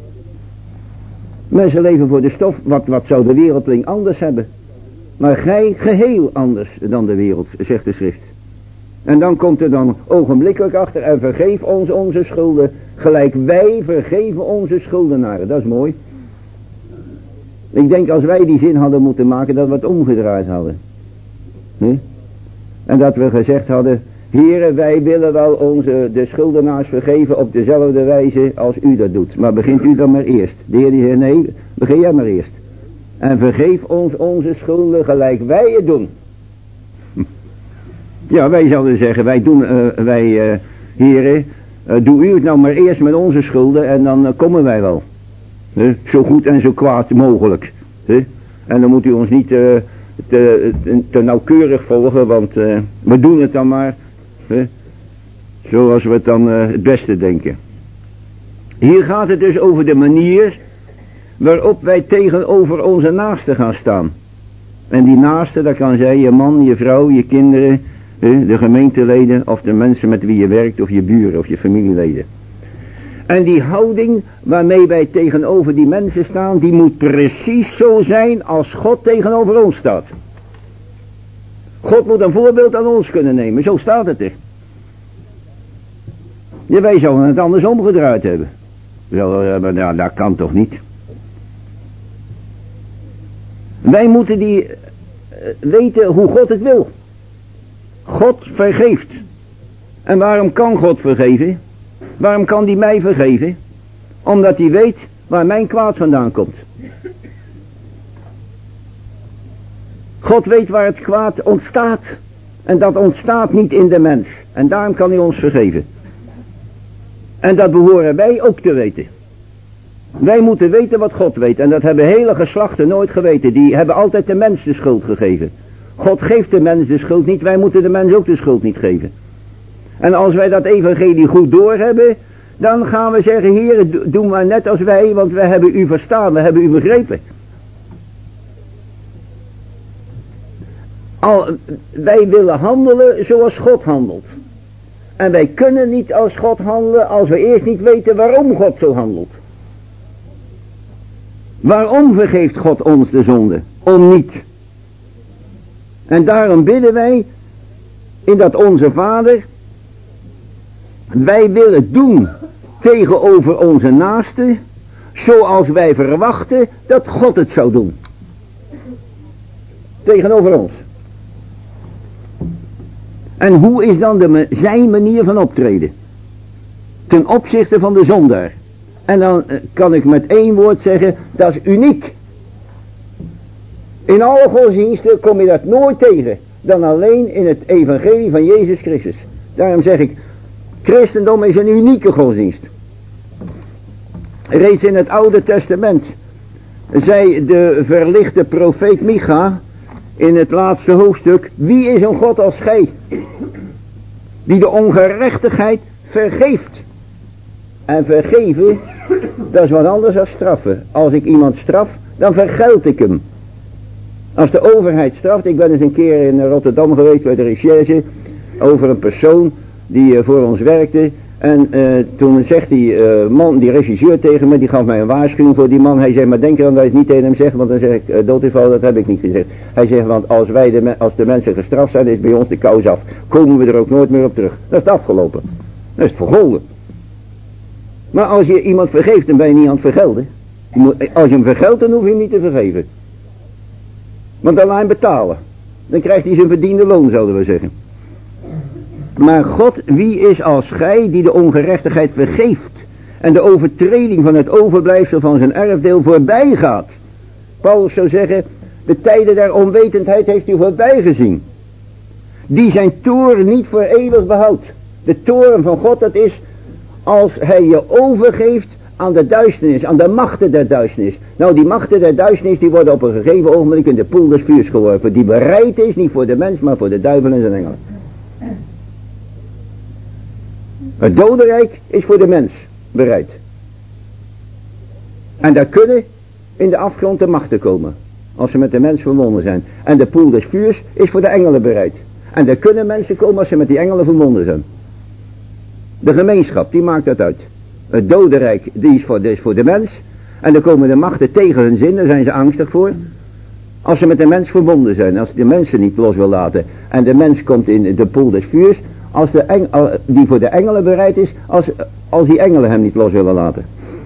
Mensen leven voor de stof. Wat, wat zou de wereldling anders hebben? Maar gij geheel anders dan de wereld, zegt de schrift. En dan komt er dan ogenblikkelijk achter. En vergeef ons onze schulden. Gelijk wij vergeven onze schuldenaren. Dat is mooi. Ik denk als wij die zin hadden moeten maken. Dat we het omgedraaid hadden. Hm? En dat we gezegd hadden. Heren, wij willen wel onze de schuldenaars vergeven op dezelfde wijze als u dat doet. Maar begint u dan maar eerst. De Heer die zegt, nee, begin jij maar eerst. En vergeef ons onze schulden gelijk wij het doen. Ja, wij zouden zeggen, wij doen, uh, wij, uh, heren, uh, doe u het nou maar eerst met onze schulden en dan uh, komen wij wel. Huh? Zo goed en zo kwaad mogelijk. Huh? En dan moet u ons niet uh, te, te, te nauwkeurig volgen, want uh, we doen het dan maar. Huh? Zoals we het dan uh, het beste denken. Hier gaat het dus over de manier waarop wij tegenover onze naasten gaan staan. En die naasten, dat kan zijn je man, je vrouw, je kinderen, huh? de gemeenteleden of de mensen met wie je werkt of je buren of je familieleden. En die houding waarmee wij tegenover die mensen staan, die moet precies zo zijn als God tegenover ons staat. God moet een voorbeeld aan ons kunnen nemen, zo staat het er. Ja, wij zouden het anders omgedraaid hebben. Zo, maar ja, dat kan toch niet. Wij moeten die uh, weten hoe God het wil. God vergeeft. En waarom kan God vergeven? Waarom kan hij mij vergeven? Omdat hij weet waar mijn kwaad vandaan komt. God weet waar het kwaad ontstaat. En dat ontstaat niet in de mens. En daarom kan hij ons vergeven. En dat behoren wij ook te weten. Wij moeten weten wat God weet. En dat hebben hele geslachten nooit geweten. Die hebben altijd de mens de schuld gegeven. God geeft de mens de schuld niet. Wij moeten de mens ook de schuld niet geven. En als wij dat evangelie goed doorhebben, dan gaan we zeggen, Heer, doe maar net als wij, want wij hebben u verstaan, we hebben u begrepen. Al, wij willen handelen zoals God handelt. En wij kunnen niet als God handelen als we eerst niet weten waarom God zo handelt. Waarom vergeeft God ons de zonde? Om niet. En daarom bidden wij in dat onze Vader, wij willen doen tegenover onze naasten zoals wij verwachten dat God het zou doen. Tegenover ons. En hoe is dan de, zijn manier van optreden? Ten opzichte van de zondaar. En dan kan ik met één woord zeggen, dat is uniek. In alle godsdiensten kom je dat nooit tegen, dan alleen in het evangelie van Jezus Christus. Daarom zeg ik, christendom is een unieke godsdienst. Reeds in het Oude Testament zei de verlichte profeet Micha in het laatste hoofdstuk, wie is een God als gij, die de ongerechtigheid vergeeft. En vergeven, dat is wat anders dan straffen. Als ik iemand straf, dan vergeld ik hem. Als de overheid straft, ik ben eens een keer in Rotterdam geweest bij de recherche, over een persoon die uh, voor ons werkte. En uh, toen zegt die uh, man, die regisseur tegen me, die gaf mij een waarschuwing voor die man. Hij zei, maar denk eran dat je het niet tegen hem zegt, want dan zeg ik, uh, dood eenvoudig, dat heb ik niet gezegd. Hij zegt, want als wij de, als de mensen gestraft zijn, is bij ons de kous af. Komen we er ook nooit meer op terug. Dat is het afgelopen. Dat is het vergolden. Maar als je iemand vergeeft, dan ben je niet aan het vergelden. Je moet, als je hem vergeldt, dan hoef je hem niet te vergeven. Want dan laat hem betalen. Dan krijgt hij zijn verdiende loon, zouden we zeggen. Maar God, wie is als gij die de ongerechtigheid vergeeft en de overtreding van het overblijfsel van zijn erfdeel voorbij gaat? Paulus zou zeggen, de tijden der onwetendheid heeft u voorbij gezien. Die zijn toorn niet voor eeuwig behoudt. De toorn van God, dat is als hij je overgeeft aan de duisternis, aan de machten der duisternis. Nou, die machten der duisternis, die worden op een gegeven ogenblik in de poel des vuurs geworpen. Die bereid is, niet voor de mens, maar voor de duivel en zijn engelen. Het dodenrijk is voor de mens bereid. En daar kunnen in de afgrond de machten komen. Als ze met de mens verwonden zijn. En de poel des vuurs is voor de engelen bereid. En daar kunnen mensen komen als ze met die engelen verwonden zijn. De gemeenschap, die maakt dat uit. Het dodenrijk, die is voor, die is voor de mens. En dan komen de machten tegen hun zin, daar zijn ze angstig voor. Als ze met de mens verbonden zijn, als de mensen niet los wil laten. En de mens komt in de poel des vuurs, als de eng, die voor de engelen bereid is, als, als die engelen hem niet los willen laten.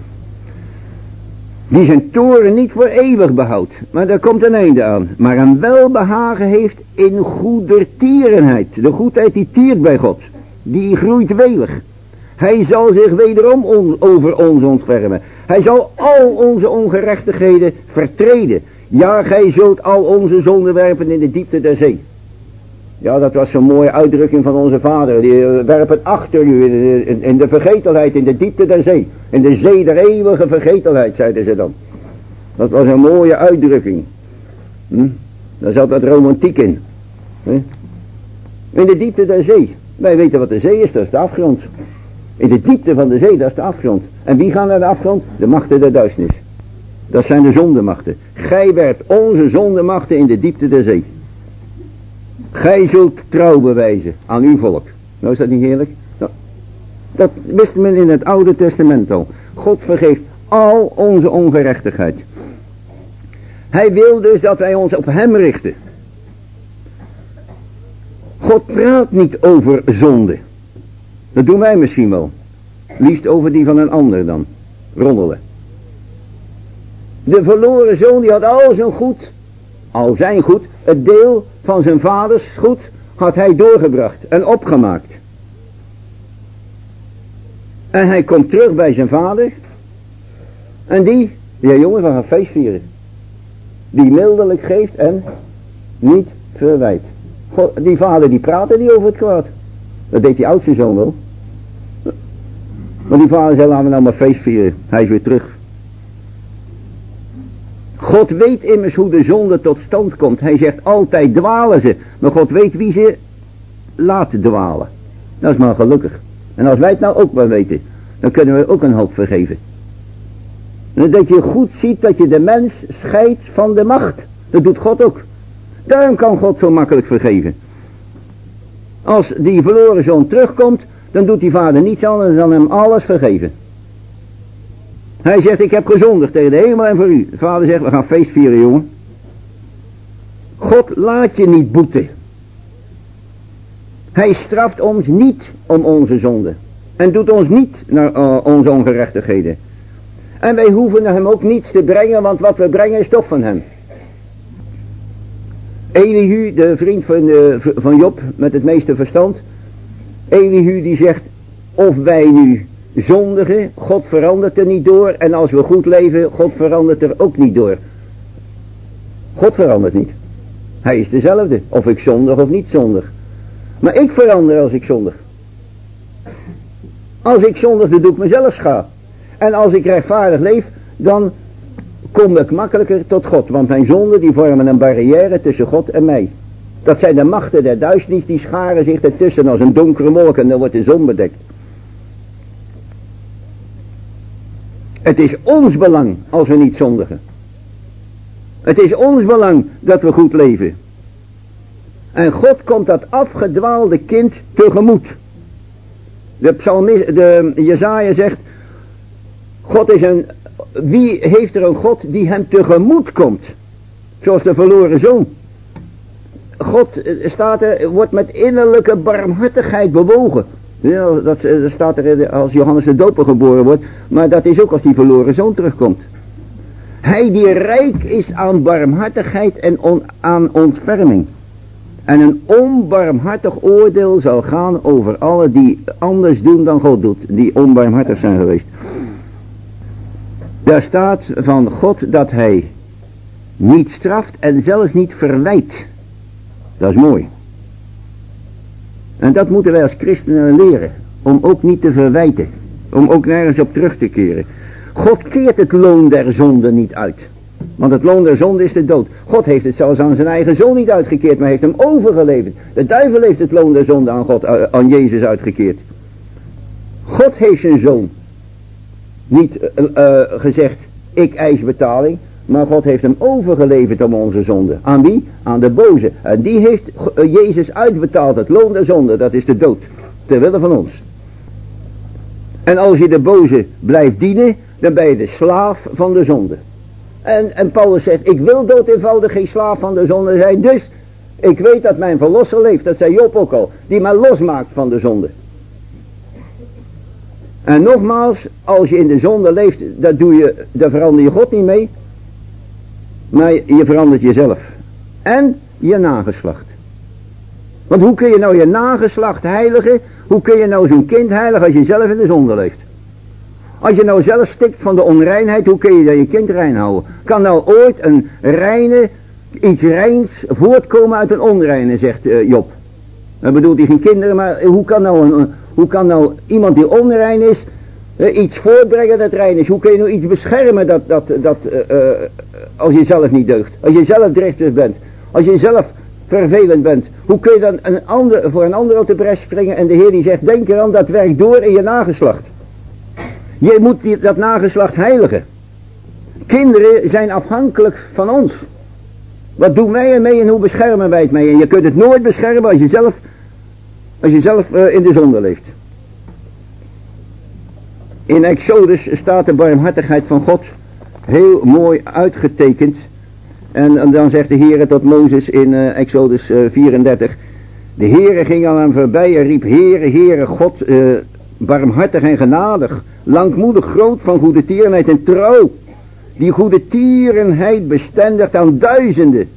Die zijn toren niet voor eeuwig behoudt, maar daar komt een einde aan. Maar een welbehagen heeft in goedertierenheid. De goedheid die tiert bij God, die groeit welig. Hij zal zich wederom on, over ons ontfermen. Hij zal al onze ongerechtigheden vertreden. Ja, gij zult al onze zonden werpen in de diepte der zee. Ja, dat was zo'n mooie uitdrukking van onze vader. Die werp het achter u in, in de vergetelheid, in de diepte der zee. In de zee der eeuwige vergetelheid, zeiden ze dan. Dat was een mooie uitdrukking. Hm? Daar zat wat romantiek in. Hm? In de diepte der zee. Wij weten wat de zee is, dat is de afgrond. In de diepte van de zee, dat is de afgrond. En wie gaan naar de afgrond? De machten der duisternis. Dat zijn de zondemachten. Gij werpt onze zondemachten in de diepte der zee. Gij zult trouw bewijzen aan uw volk. Nou, is dat niet heerlijk? Nou, dat wist men in het Oude Testament al. God vergeeft al onze ongerechtigheid. Hij wil dus dat wij ons op hem richten. God praat niet over zonde. Dat doen wij misschien wel. Liefst over die van een ander dan. Roddelen. De verloren zoon die had al zijn goed, al zijn goed, het deel van zijn vaders goed, had hij doorgebracht en opgemaakt. En hij komt terug bij zijn vader. En die, ja jongen, we gaan feest vieren. Die mildelijk geeft en niet verwijt. God, die vader die praatte niet over het kwaad. Dat deed die oudste zoon wel. Maar die vader zei, laten we nou maar feest vieren. Hij is weer terug. God weet immers hoe de zonde tot stand komt. Hij zegt altijd dwalen ze. Maar God weet wie ze laat dwalen. Dat is maar gelukkig. En als wij het nou ook maar weten, dan kunnen we ook een hoop vergeven. En dat je goed ziet dat je de mens scheidt van de macht. Dat doet God ook. Daarom kan God zo makkelijk vergeven. Als die verloren zoon terugkomt, dan doet die vader niets anders dan hem alles vergeven. Hij zegt, ik heb gezondigd tegen de hemel en voor u. De vader zegt, we gaan feest vieren, jongen. God laat je niet boeten. Hij straft ons niet om onze zonden. En doet ons niet naar uh, onze ongerechtigheden. En wij hoeven hem ook niets te brengen, want wat we brengen is toch van hem. Elihu, de vriend van, uh, van Job, met het meeste verstand. Elihu die zegt, of wij nu zondigen, God verandert er niet door. En als we goed leven, God verandert er ook niet door. God verandert niet. Hij is dezelfde, of ik zondig of niet zondig. Maar ik verander als ik zondig. Als ik zondig, dan doe ik mezelf schaam. En als ik rechtvaardig leef, dan kom ik makkelijker tot God. Want mijn zonden die vormen een barrière tussen God en mij. Dat zijn de machten der duisternis, die scharen zich ertussen als een donkere wolk en dan wordt de zon bedekt. Het is ons belang als we niet zondigen. Het is ons belang dat we goed leven. En God komt dat afgedwaalde kind tegemoet. De psalmist, de Jesaja zegt, God is een, wie heeft er een God die hem tegemoet komt? Zoals de verloren zoon. God staat er, wordt met innerlijke barmhartigheid bewogen. Ja, dat, dat staat er als Johannes de Doper geboren wordt. Maar dat is ook als die verloren zoon terugkomt. Hij die rijk is aan barmhartigheid en on, aan ontferming. En een onbarmhartig oordeel zal gaan over alle die anders doen dan God doet. Die onbarmhartig zijn geweest. Daar staat van God dat hij niet straft en zelfs niet verwijt. Dat is mooi. En dat moeten wij als christenen leren. Om ook niet te verwijten. Om ook nergens op terug te keren. God keert het loon der zonde niet uit. Want het loon der zonde is de dood. God heeft het zelfs aan zijn eigen zoon niet uitgekeerd, maar heeft hem overgeleverd. De duivel heeft het loon der zonde aan, God, aan Jezus uitgekeerd. God heeft zijn zoon niet uh, uh, gezegd, ik eis betaling, maar God heeft hem overgeleverd om onze zonde. Aan wie? Aan de boze. En die heeft uh, Jezus uitbetaald, het loon der zonde, dat is de dood. Terwille van ons. En als je de boze blijft dienen, dan ben je de slaaf van de zonde. En, en Paulus zegt, ik wil dood eenvoudig geen slaaf van de zonde zijn. Dus, ik weet dat mijn verlosser leeft, dat zei Job ook al, die mij losmaakt van de zonde. En nogmaals, als je in de zonde leeft, dat doe je, daar verander je God niet mee. Maar je verandert jezelf. En je nageslacht. Want hoe kun je nou je nageslacht heiligen? Hoe kun je nou zo'n kind heiligen als je zelf in de zonde leeft? Als je nou zelf stikt van de onreinheid, hoe kun je dan je kind rein houden? Kan nou ooit een reine, iets reins voortkomen uit een onreine, zegt uh, Job. Dan bedoelt hij geen kinderen, maar hoe kan nou, een, hoe kan nou iemand die onrein is, uh, iets voortbrengen dat rein is? Hoe kun je nou iets beschermen dat, dat, dat uh, uh, als je zelf niet deugt? Als je zelf driftig bent, als je zelf vervelend bent, hoe kun je dan een ander, voor een ander op de bres springen? En de Heer die zegt, denk eraan, dat werkt door in je nageslacht. Je moet die, dat nageslacht heiligen. Kinderen zijn afhankelijk van ons. Wat doen wij ermee en hoe beschermen wij het mee? En je kunt het nooit beschermen als je zelf, als je zelf uh, in de zonde leeft. In Exodus staat de barmhartigheid van God heel mooi uitgetekend. En, en dan zegt de Heer tot Mozes in uh, Exodus uh, vierendertig. De Heere ging aan hem voorbij en riep, Heere, Heere God, uh, barmhartig en genadig, langmoedig, groot van goede tierenheid en trouw, die goede tierenheid bestendigt aan duizenden,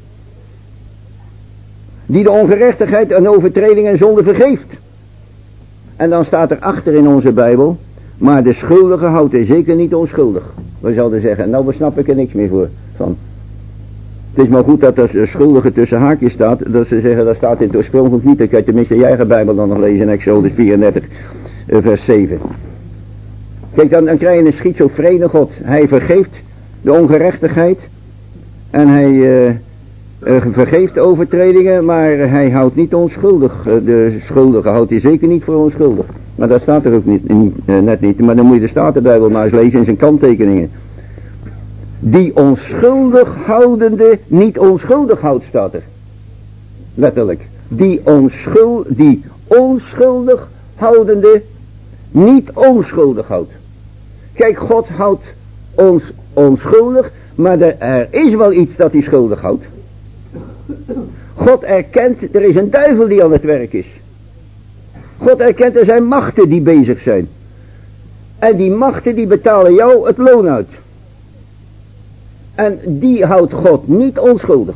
die de ongerechtigheid en overtreding en zonde vergeeft. En dan staat er achter in onze Bijbel, maar de schuldige houdt hij zeker niet onschuldig. We zouden zeggen, nou snap ik er niks meer voor van. Het is maar goed dat er schuldige tussen haakjes staat, dat ze zeggen, dat staat in het oorspronkelijk niet. Dan kan je tenminste je eigen Bijbel dan nog lezen in Exodus vierendertig, vers zeven. Kijk, dan, dan krijg je een schizofrene God. Hij vergeeft de ongerechtigheid en hij uh, uh, vergeeft de overtredingen, maar hij houdt niet onschuldig. Uh, de schuldige houdt hij zeker niet voor onschuldig. Maar dat staat er ook niet, niet, uh, net niet. Maar dan moet je de Statenbijbel maar eens lezen in zijn kanttekeningen. Die onschuldig houdende niet onschuldig houdt, staat er. Letterlijk. Die, onschuld, die onschuldig houdende niet onschuldig houdt. Kijk, God houdt ons onschuldig, maar er, er is wel iets dat hij schuldig houdt. God erkent, er is een duivel die aan het werk is. God erkent, er zijn machten die bezig zijn. En die machten die betalen jou het loon uit. En die houdt God niet onschuldig.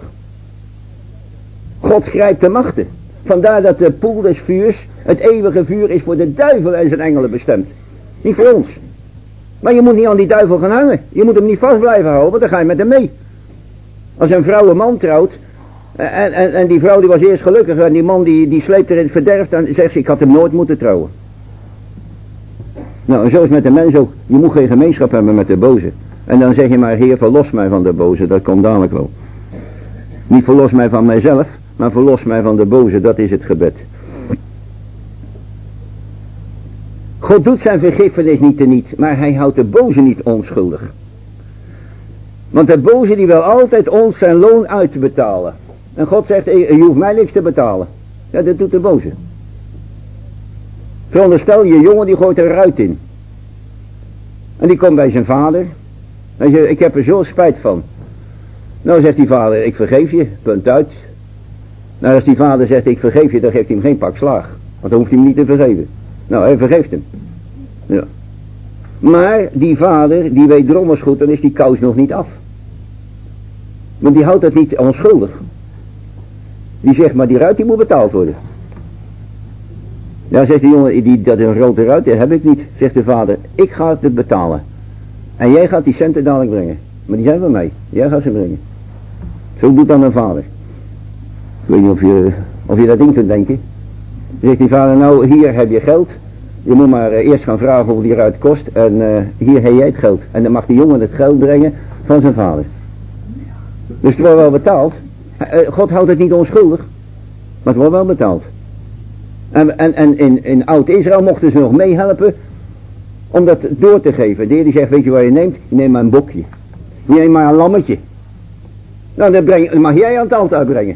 God grijpt de machten. Vandaar dat de poel des vuurs, het eeuwige vuur, is voor de duivel en zijn engelen bestemd. Niet voor ons. Maar je moet niet aan die duivel gaan hangen. Je moet hem niet vast blijven houden, want dan ga je met hem mee. Als een vrouw een man trouwt, en, en, en die vrouw die was eerst gelukkig, en die man die, die sleept er in het verderf, dan zegt ze, ik had hem nooit moeten trouwen. Nou, en zo is met de mens ook. Je moet geen gemeenschap hebben met de boze. En dan zeg je maar, Heer, verlos mij van de boze, dat komt dadelijk wel. Niet verlos mij van mijzelf, maar verlos mij van de boze, dat is het gebed. God doet zijn vergiffenis niet teniet, maar hij houdt de boze niet onschuldig. Want de boze die wil altijd ons zijn loon uit te betalen. En God zegt, je hoeft mij niks te betalen. Ja, dat doet de boze. Veronderstel, je jongen die gooit een ruit in. En die komt bij zijn vader. En zegt, ik heb er zo spijt van. Nou zegt die vader, ik vergeef je, punt uit. Nou, als die vader zegt, ik vergeef je, dan geeft hij hem geen pak slaag. Want dan hoeft hij hem niet te vergeven. Nou, hij vergeeft hem. Ja. Maar die vader, die weet drommels goed, dan is die kous nog niet af. Want die houdt het niet onschuldig. Die zegt, maar die ruit die moet betaald worden. Ja, zegt de jongen, die, dat een grote ruit, dat heb ik niet. Zegt de vader, ik ga het betalen. En jij gaat die centen dadelijk brengen. Maar die zijn van mij. Jij gaat ze brengen. Zo doet dan een vader. Ik weet niet of je, of je dat in kunt denken. Dan zegt die vader, nou hier heb je geld. Je moet maar uh, eerst gaan vragen hoeveel die eruit kost. En uh, hier heb jij het geld. En dan mag die jongen het geld brengen van zijn vader. Dus het wordt wel betaald. Uh, God houdt het niet onschuldig. Maar het wordt wel betaald. En, en, en in, in Oud-Israël mochten ze nog meehelpen om dat door te geven. De Heer die zegt, weet je wat je neemt? Je neemt maar een bokje. Je neemt maar een lammetje. Nou, dat breng, mag jij aan het altaar brengen.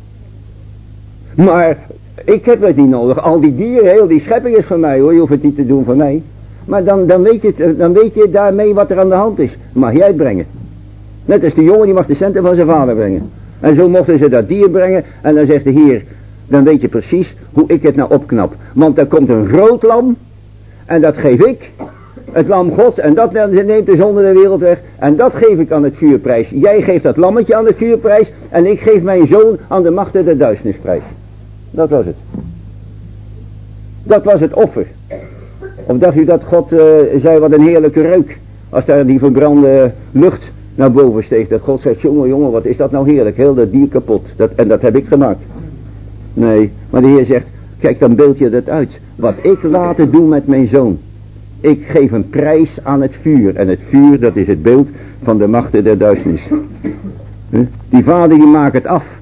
Maar ik heb het niet nodig. Al die dieren, heel die schepping is van mij hoor. Je hoeft het niet te doen voor mij. Maar dan, dan, weet je, dan weet je daarmee wat er aan de hand is. Mag jij het brengen. Net als die jongen die mag de centen van zijn vader brengen. En zo mochten ze dat dier brengen. En dan zegt de Heer, dan weet je precies hoe ik het nou opknap. Want er komt een groot lam. En dat geef ik. Het lam Gods. En dat neemt de zonde de wereld weg. En dat geef ik aan het vuurprijs. Jij geeft dat lammetje aan het vuurprijs. En ik geef mijn zoon aan de machten der duisternisprijs. Dat was het. Dat was het offer. Of dacht u dat God uh, zei wat een heerlijke reuk. Als daar die verbrande lucht naar boven steeg. Dat God zegt, jongen jongen wat is dat nou heerlijk. Heel dat dier kapot. Dat, en dat heb ik gemaakt. Nee, maar de Heer zegt, kijk dan beeld je dat uit. Wat ik laten doen met mijn zoon. Ik geef een prijs aan het vuur. En het vuur dat is het beeld van de machten der duisternis. Huh? Die vader die maakt het af.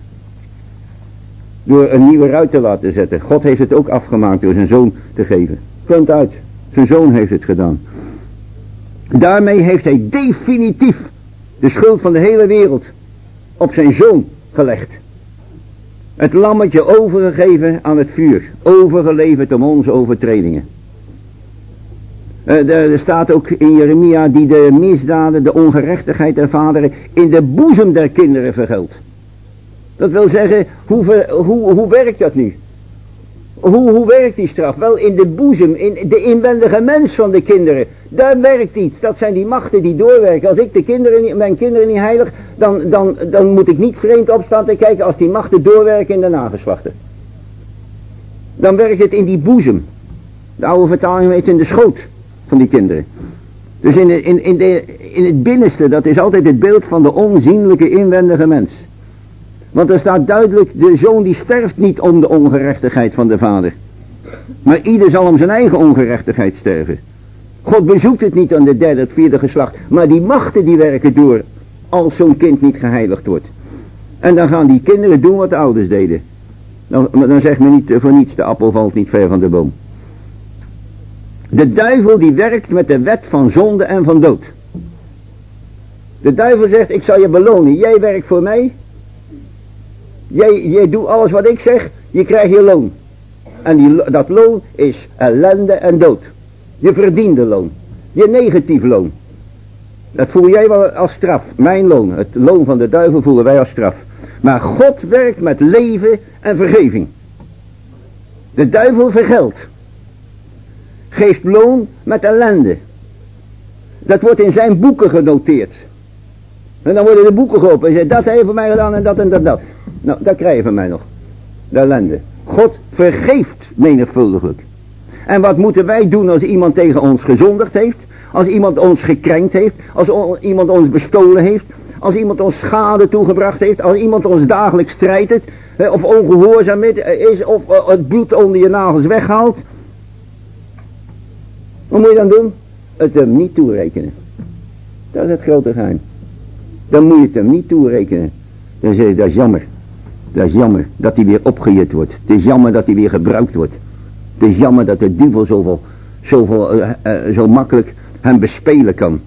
Door een nieuwe ruit te laten zetten. God heeft het ook afgemaakt door zijn zoon te geven. Punt uit. Zijn zoon heeft het gedaan. Daarmee heeft hij definitief de schuld van de hele wereld op zijn zoon gelegd. Het lammetje overgegeven aan het vuur. Overgeleverd om onze overtredingen. Uh, er staat ook in Jeremia die de misdaden, de ongerechtigheid der vaderen in de boezem der kinderen vergeldt. Dat wil zeggen, hoe, hoe, hoe werkt dat nu? Hoe, hoe werkt die straf? Wel in de boezem, in de inwendige mens van de kinderen. Daar werkt iets. Dat zijn die machten die doorwerken. Als ik de kinderen, mijn kinderen niet heilig, dan, dan, dan moet ik niet vreemd opstaan te kijken als die machten doorwerken in de nageslachten. Dan werkt het in die boezem. De oude vertaling heet in de schoot van die kinderen. Dus in, de, in, in, de, in het binnenste, dat is altijd het beeld van de onzienlijke inwendige mens. Want er staat duidelijk, de zoon die sterft niet om de ongerechtigheid van de vader. Maar ieder zal om zijn eigen ongerechtigheid sterven. God bezoekt het niet aan de derde, het vierde geslacht. Maar die machten die werken door, als zo'n kind niet geheiligd wordt. En dan gaan die kinderen doen wat de ouders deden. Dan, dan zegt men niet voor niets, de appel valt niet ver van de boom. De duivel die werkt met de wet van zonde en van dood. De duivel zegt, ik zal je belonen, jij werkt voor mij. Jij, jij doet alles wat ik zeg, je krijgt je loon. En die, dat loon is ellende en dood. Je verdiende loon. Je negatief loon. Dat voel jij wel als straf. Mijn loon, het loon van de duivel voelen wij als straf. Maar God werkt met leven en vergeving. De duivel vergeldt. Geeft loon met ellende. Dat wordt in zijn boeken genoteerd. En dan worden de boeken geopend en zegt, dat heeft voor mij gedaan en dat en dat dat. Nou, dat krijg je van mij nog. De ellende. God vergeeft menigvuldiglijk. En wat moeten wij doen als iemand tegen ons gezondigd heeft? Als iemand ons gekrenkt heeft? Als o- iemand ons bestolen heeft? Als iemand ons schade toegebracht heeft? Als iemand ons dagelijks strijdt? Hè, of ongehoorzaam is? Of uh, het bloed onder je nagels weghaalt? Wat moet je dan doen? Het hem niet toerekenen. Dat is het grote geheim. Dan moet je het hem niet toerekenen. Dan zeg je, dat is jammer. Dat is jammer dat hij weer opgejut wordt. Het is jammer dat hij weer gebruikt wordt. Het is jammer dat de duivel zoveel, zoveel, uh, uh, zo makkelijk hem bespelen kan.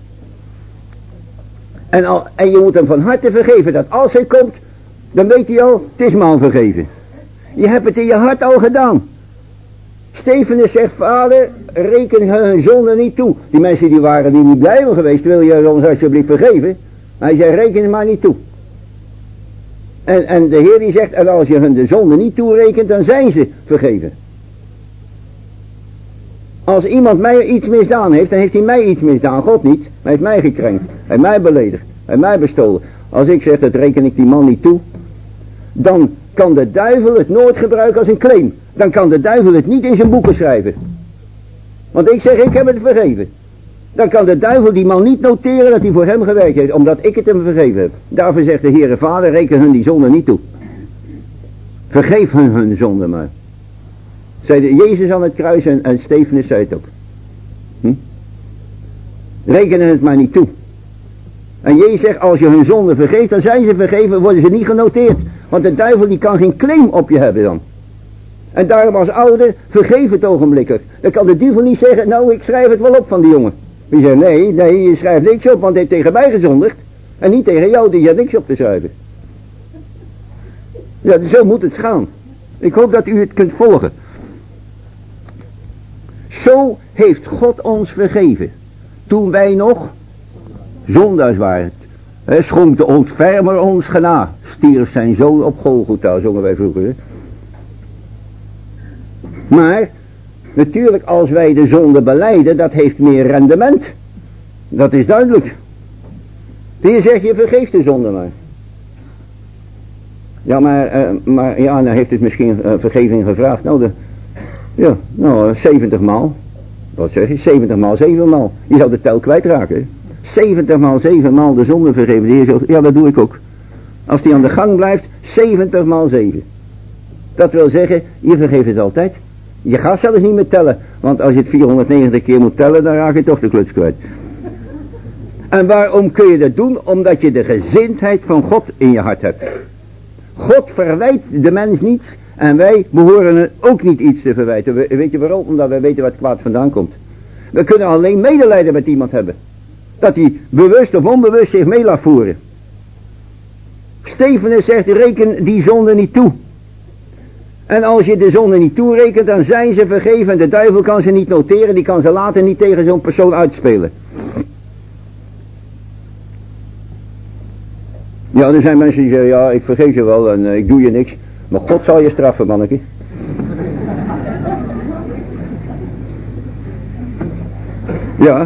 En, al, en je moet hem van harte vergeven. Dat als hij komt, dan weet hij al, het is me al vergeven. Je hebt het in je hart al gedaan. Stefanus zegt, vader, reken hun zonde niet toe. Die mensen die waren die niet blij geweest, wil je ons alsjeblieft vergeven? Hij zei, reken het maar niet toe. En, en de Heer die zegt, en als je hun de zonde niet toerekent, dan zijn ze vergeven. Als iemand mij iets misdaan heeft, dan heeft hij mij iets misdaan. God niet, hij heeft mij gekrenkt. Hij heeft mij beledigd. Hij heeft mij bestolen. Als ik zeg, dat reken ik die man niet toe, dan kan de duivel het nooit gebruiken als een claim. Dan kan de duivel het niet in zijn boeken schrijven. Want ik zeg, ik heb het vergeven. Dan kan de duivel die man niet noteren dat hij voor hem gewerkt heeft, omdat ik het hem vergeven heb. Daarvoor zegt de Heere Vader, reken hun die zonde niet toe. Vergeef hun hun zonde maar. Zei Jezus aan het kruis en, en Stefanus zei het ook. Hm? Rekenen het maar niet toe. En Jezus zegt, als je hun zonde vergeeft, dan zijn ze vergeven, worden ze niet genoteerd. Want de duivel die kan geen claim op je hebben dan. En daarom als ouder, vergeef het ogenblikkelijk. Dan kan de duivel niet zeggen, nou ik schrijf het wel op van die jongen. Die zegt, nee, nee, je schrijft niks op, want hij heeft tegen mij gezondigd. En niet tegen jou, die heeft niks op te schrijven. Ja, zo moet het gaan. Ik hoop dat u het kunt volgen. Zo heeft God ons vergeven. Toen wij nog zondaars waren. He, schonk de ontfermer ons gena. Stierf zijn zoon op Golgotha, zongen wij vroeger. He. Maar, natuurlijk als wij de zonde belijden, dat heeft meer rendement. Dat is duidelijk. De Heer zegt, je vergeeft de zonde maar. Ja, maar, uh, maar ja, dan heeft het misschien uh, vergeving gevraagd. Nou, de, ja, nou, zeventig maal. Wat zeg je? zeventig maal, zeven maal. Je zou de tel kwijtraken. Hè? zeventig maal, zeven maal de zonde vergeven. De Heer zegt, ja, dat doe ik ook. Als die aan de gang blijft, zeventig maal zeven. Dat wil zeggen, je vergeeft het altijd. Je gaat zelfs niet meer tellen. Want als je het vierhonderdnegentig keer moet tellen, dan raak je toch de kluts kwijt. En waarom kun je dat doen? Omdat je de gezindheid van God in je hart hebt. God verwijt de mens niets. En wij behoren er ook niet iets te verwijten. Weet je waarom? Omdat wij weten wat kwaad vandaan komt. We kunnen alleen medelijden met iemand hebben. Dat hij bewust of onbewust zich mee laat voeren. Stefanus zegt, reken die zonde niet toe. En als je de zonde niet toerekent, dan zijn ze vergeven. En de duivel kan ze niet noteren. Die kan ze later niet tegen zo'n persoon uitspelen. Ja, er zijn mensen die zeggen, ja, ik vergeef je wel en uh, ik doe je niks. Maar God zal je straffen, manneke. Ja.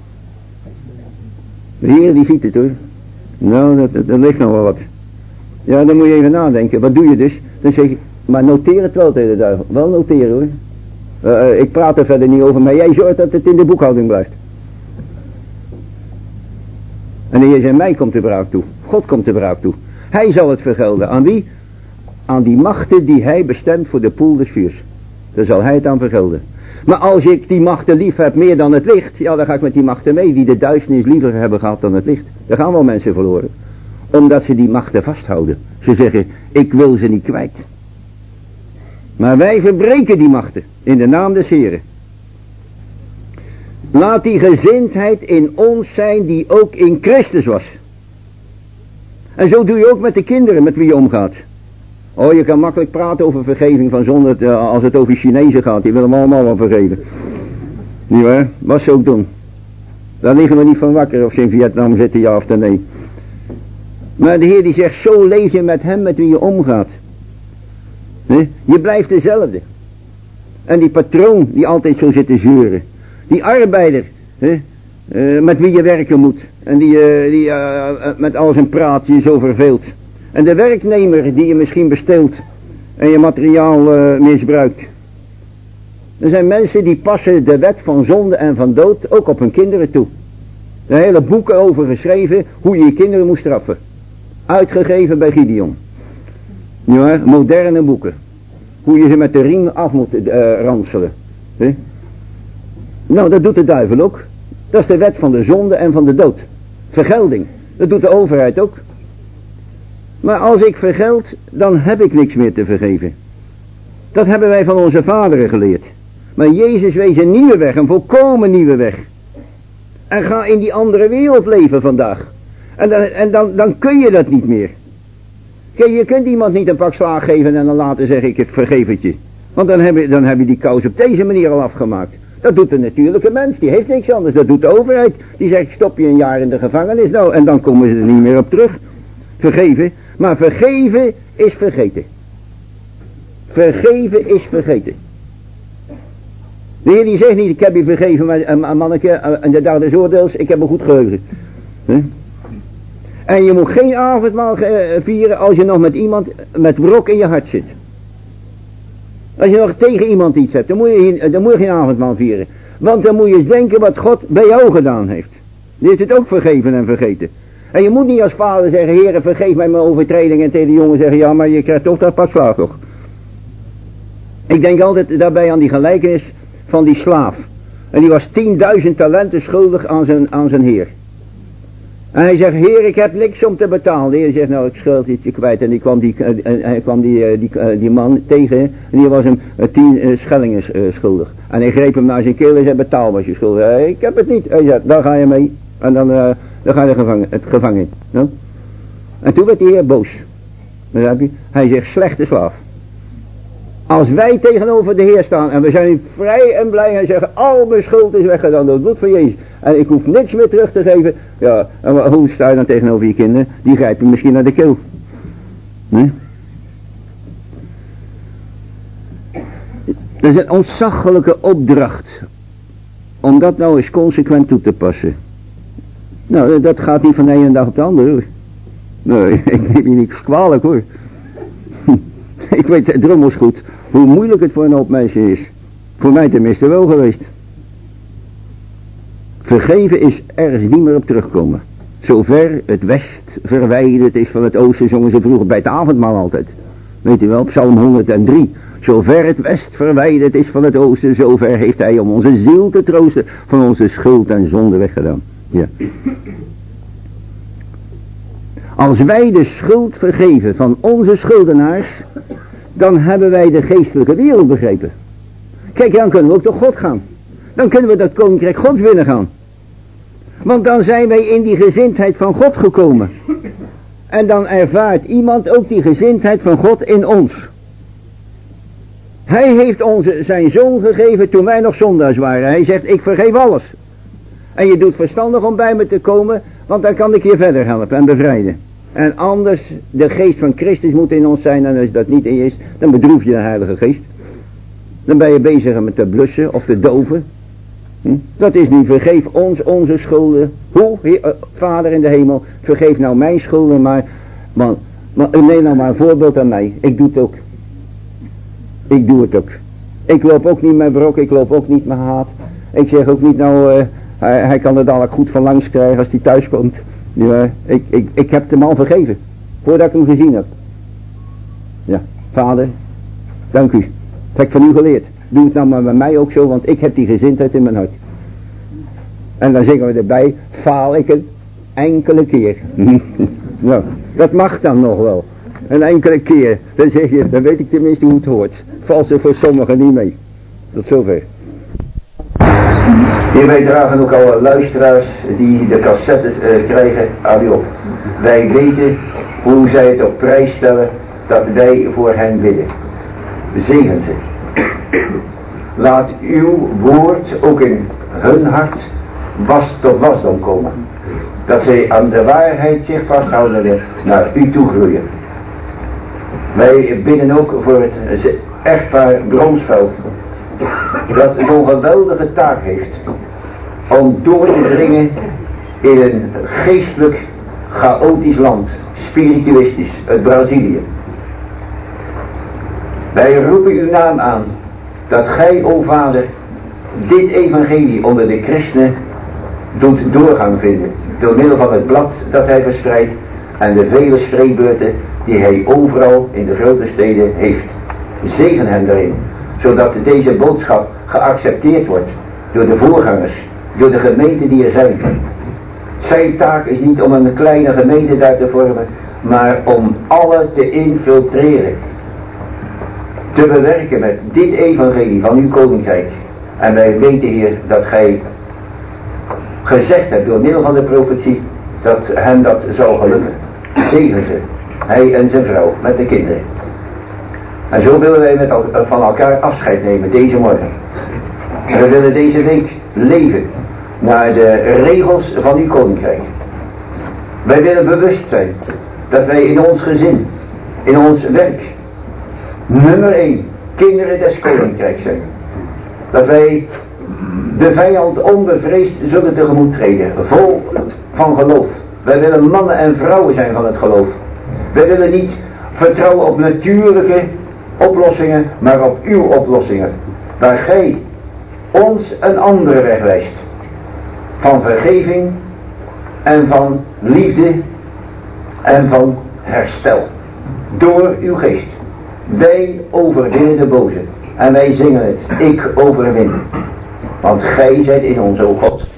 De Heer die ziet het hoor. Nou, dat, dat, dat ligt nog wel wat. Ja, dan moet je even nadenken. Wat doe je dus? Dan zeg je, maar noteer het wel tegen de duivel. Wel noteren hoor. Uh, uh, ik praat er verder niet over, maar jij zorgt dat het in de boekhouding blijft. En de Heer zegt, mij komt de wraak toe. God komt de wraak toe. Hij zal het vergelden. Aan wie? Aan die machten die hij bestemt voor de poel des vuurs. Daar zal hij het aan vergelden. Maar als ik die machten lief heb meer dan het licht, ja, dan ga ik met die machten mee die de duisternis liever hebben gehad dan het licht. Daar gaan wel mensen verloren. Omdat ze die machten vasthouden. Ze zeggen, ik wil ze niet kwijt. Maar wij verbreken die machten in de naam des Heren. Laat die gezindheid in ons zijn die ook in Christus was. En zo doe je ook met de kinderen met wie je omgaat. Oh, je kan makkelijk praten over vergeving van zonde als het over Chinezen gaat. Die willen hem allemaal wel vergeven. Niet waar? Wat ze ook doen. Daar liggen we niet van wakker of ze in Vietnam zitten, ja of nee. Maar de Heer die zegt, zo leef je met hem met wie je omgaat. Nee? Je blijft dezelfde. En die patroon die altijd zo zit te zeuren. Die arbeider, hè, uh, met wie je werken moet. En die, uh, die uh, met al zijn praat je zo verveelt. En de werknemer die je misschien besteelt. En je materiaal uh, misbruikt. Er zijn mensen die passen de wet van zonde en van dood ook op hun kinderen toe. Er zijn hele boeken over geschreven hoe je je kinderen moest straffen. Uitgegeven bij Gideon. Ja, moderne boeken. Hoe je ze met de riem af moet uh, ranselen. He? Nou, dat doet de duivel ook. Dat is de wet van de zonde en van de dood. Vergelding. Dat doet de overheid ook. Maar als ik vergeld, dan heb ik niks meer te vergeven. Dat hebben wij van onze vaderen geleerd. Maar Jezus wees een nieuwe weg, een volkomen nieuwe weg. En ga in die andere wereld leven vandaag. En dan, en dan, dan kun je dat niet meer. Kijk, je kunt iemand niet een pak slaag geven en dan later zeggen ik het vergeef het je. Want dan heb je, dan heb je die kous op deze manier al afgemaakt. Dat doet de natuurlijke mens, die heeft niks anders. Dat doet de overheid. Die zegt stop je een jaar in de gevangenis. Nou, en dan komen ze er niet meer op terug. Vergeven. Maar vergeven is vergeten. Vergeven is vergeten. De Heer die zegt niet, ik heb je vergeven, maar uh, manneke, en de dag des oordeels, ik heb een goed geheugen. Huh? En je moet geen avondmaal uh, vieren als je nog met iemand met wrok in je hart zit. Als je nog tegen iemand iets hebt, dan moet je, dan moet je geen avondmaal vieren. Want dan moet je eens denken wat God bij jou gedaan heeft. Die heeft het ook vergeven en vergeten. En je moet niet als vader zeggen, Heere vergeef mij mijn overtreding, en tegen de jongen zeggen, ja maar je krijgt toch dat pak slaag toch. Ik denk altijd daarbij aan die gelijkenis van die slaaf. En die was tienduizend talenten schuldig aan zijn, aan zijn heer. En hij zegt, heer, ik heb niks om te betalen. De heer zegt, nou, ik schuld ietsje kwijt. En die kwam die, uh, hij kwam die, uh, die, uh, die man tegen. En die was hem uh, tien uh, schellingen uh, schuldig. En hij greep hem naar zijn keel en zei, betaal was je schuldig. Hey, ik heb het niet. Hij zegt, daar ga je mee. En dan, uh, dan ga je de gevangen, het gevangen in. No? En toen werd de heer boos. Begrijp je? Hij zegt, slechte slaaf. Als wij tegenover de Heer staan en we zijn vrij en blij en zeggen, al mijn schuld is weggedaan door het bloed van Jezus. En ik hoef niks meer terug te geven. Ja, en hoe sta je dan tegenover je kinderen? Die grijpen misschien naar de keel. Nee? Dat is een ontzaglijke opdracht. Om dat nou eens consequent toe te passen. Nou, dat gaat niet van de ene dag op de andere hoor. Nee, ik neem je niks kwalijk hoor. Ik weet drommels goed hoe moeilijk het voor een hoop mensen is. Voor mij tenminste wel geweest. Vergeven is ergens niet meer op terugkomen. Zover het west verwijderd is van het oosten, zongen ze vroeger bij het avondmaal altijd. Weet u wel, Psalm honderddrie. Zover het west verwijderd is van het oosten, zover heeft hij om onze ziel te troosten van onze schuld en zonde weggedaan. Ja. Als wij de schuld vergeven van onze schuldenaars, dan hebben wij de geestelijke wereld begrepen. Kijk, dan kunnen we ook tot God gaan. Dan kunnen we dat koninkrijk Gods binnengaan. Want dan zijn wij in die gezindheid van God gekomen. En dan ervaart iemand ook die gezindheid van God in ons. Hij heeft onze, zijn zoon gegeven toen wij nog zondaars waren. Hij zegt, ik vergeef alles. En je doet verstandig om bij me te komen, want dan kan ik je verder helpen en bevrijden. En anders, de geest van Christus moet in ons zijn. En als dat niet in je is, dan bedroef je de Heilige Geest. Dan ben je bezig met te blussen of te doven. Hm? Dat is niet, vergeef ons onze schulden. Hoe, Heer, uh, Vader in de hemel, vergeef nou mijn schulden maar. Maar, maar neem nou maar een voorbeeld aan mij. Ik doe het ook. Ik doe het ook. Ik loop ook niet met brok, ik loop ook niet met haat. Ik zeg ook niet nou, uh, hij, hij kan er dadelijk goed van langs krijgen als hij thuis komt. Ja, ik, ik, ik heb hem al vergeven. Voordat ik hem gezien heb. Ja, Vader, dank u. Dat heb ik van u geleerd. Doe het nou maar bij mij ook zo, want ik heb die gezindheid in mijn hart. En dan zingen we erbij, faal ik een enkele keer. Nou, dat mag dan nog wel. Een enkele keer. Dan zeg je, dan weet ik tenminste hoe het hoort. Valt er voor sommigen niet mee. Tot zover. Hierbij dragen ook alle luisteraars die de cassettes uh, krijgen aan u op. Wij weten hoe zij het op prijs stellen dat wij voor hen bidden. Zegen ze. Laat uw woord ook in hun hart was tot wasdom komen. Dat zij aan de waarheid zich vasthouden naar u toe groeien. Wij bidden ook voor het echtpaar Bronsveld. Dat zo'n geweldige taak heeft om door te dringen in een geestelijk chaotisch land, spiritualistisch, het Brazilië. Wij roepen uw naam aan, dat gij, o Vader, dit evangelie onder de christenen doet doorgang vinden, door middel van het blad dat hij verspreidt en de vele spreekbeurten die hij overal in de grote steden heeft. Zegen hem daarin, zodat deze boodschap geaccepteerd wordt door de voorgangers, door de gemeenten die er zijn. Zijn taak is niet om een kleine gemeente daar te vormen, maar om alle te infiltreren. Te bewerken met dit evangelie van uw koninkrijk. En wij weten, Heer, dat gij gezegd hebt door middel van de profetie dat hem dat zou gelukken. Zegen ze, hij en zijn vrouw, met de kinderen. En zo willen wij met el- van elkaar afscheid nemen deze morgen. En we willen deze week leven naar de regels van uw koninkrijk. Wij willen bewust zijn dat wij in ons gezin, in ons werk, nummer één, kinderen des koninkrijks zijn. Dat wij de vijand onbevreesd zullen tegemoet treden, vol van geloof. Wij willen mannen en vrouwen zijn van het geloof. Wij willen niet vertrouwen op natuurlijke oplossingen, maar op uw oplossingen. Waar gij ons een andere weg wijst. Van vergeving en van liefde en van herstel. Door uw geest. Wij overwinnen de boze. En wij zingen het, ik overwin. Want gij zijt in ons, o God.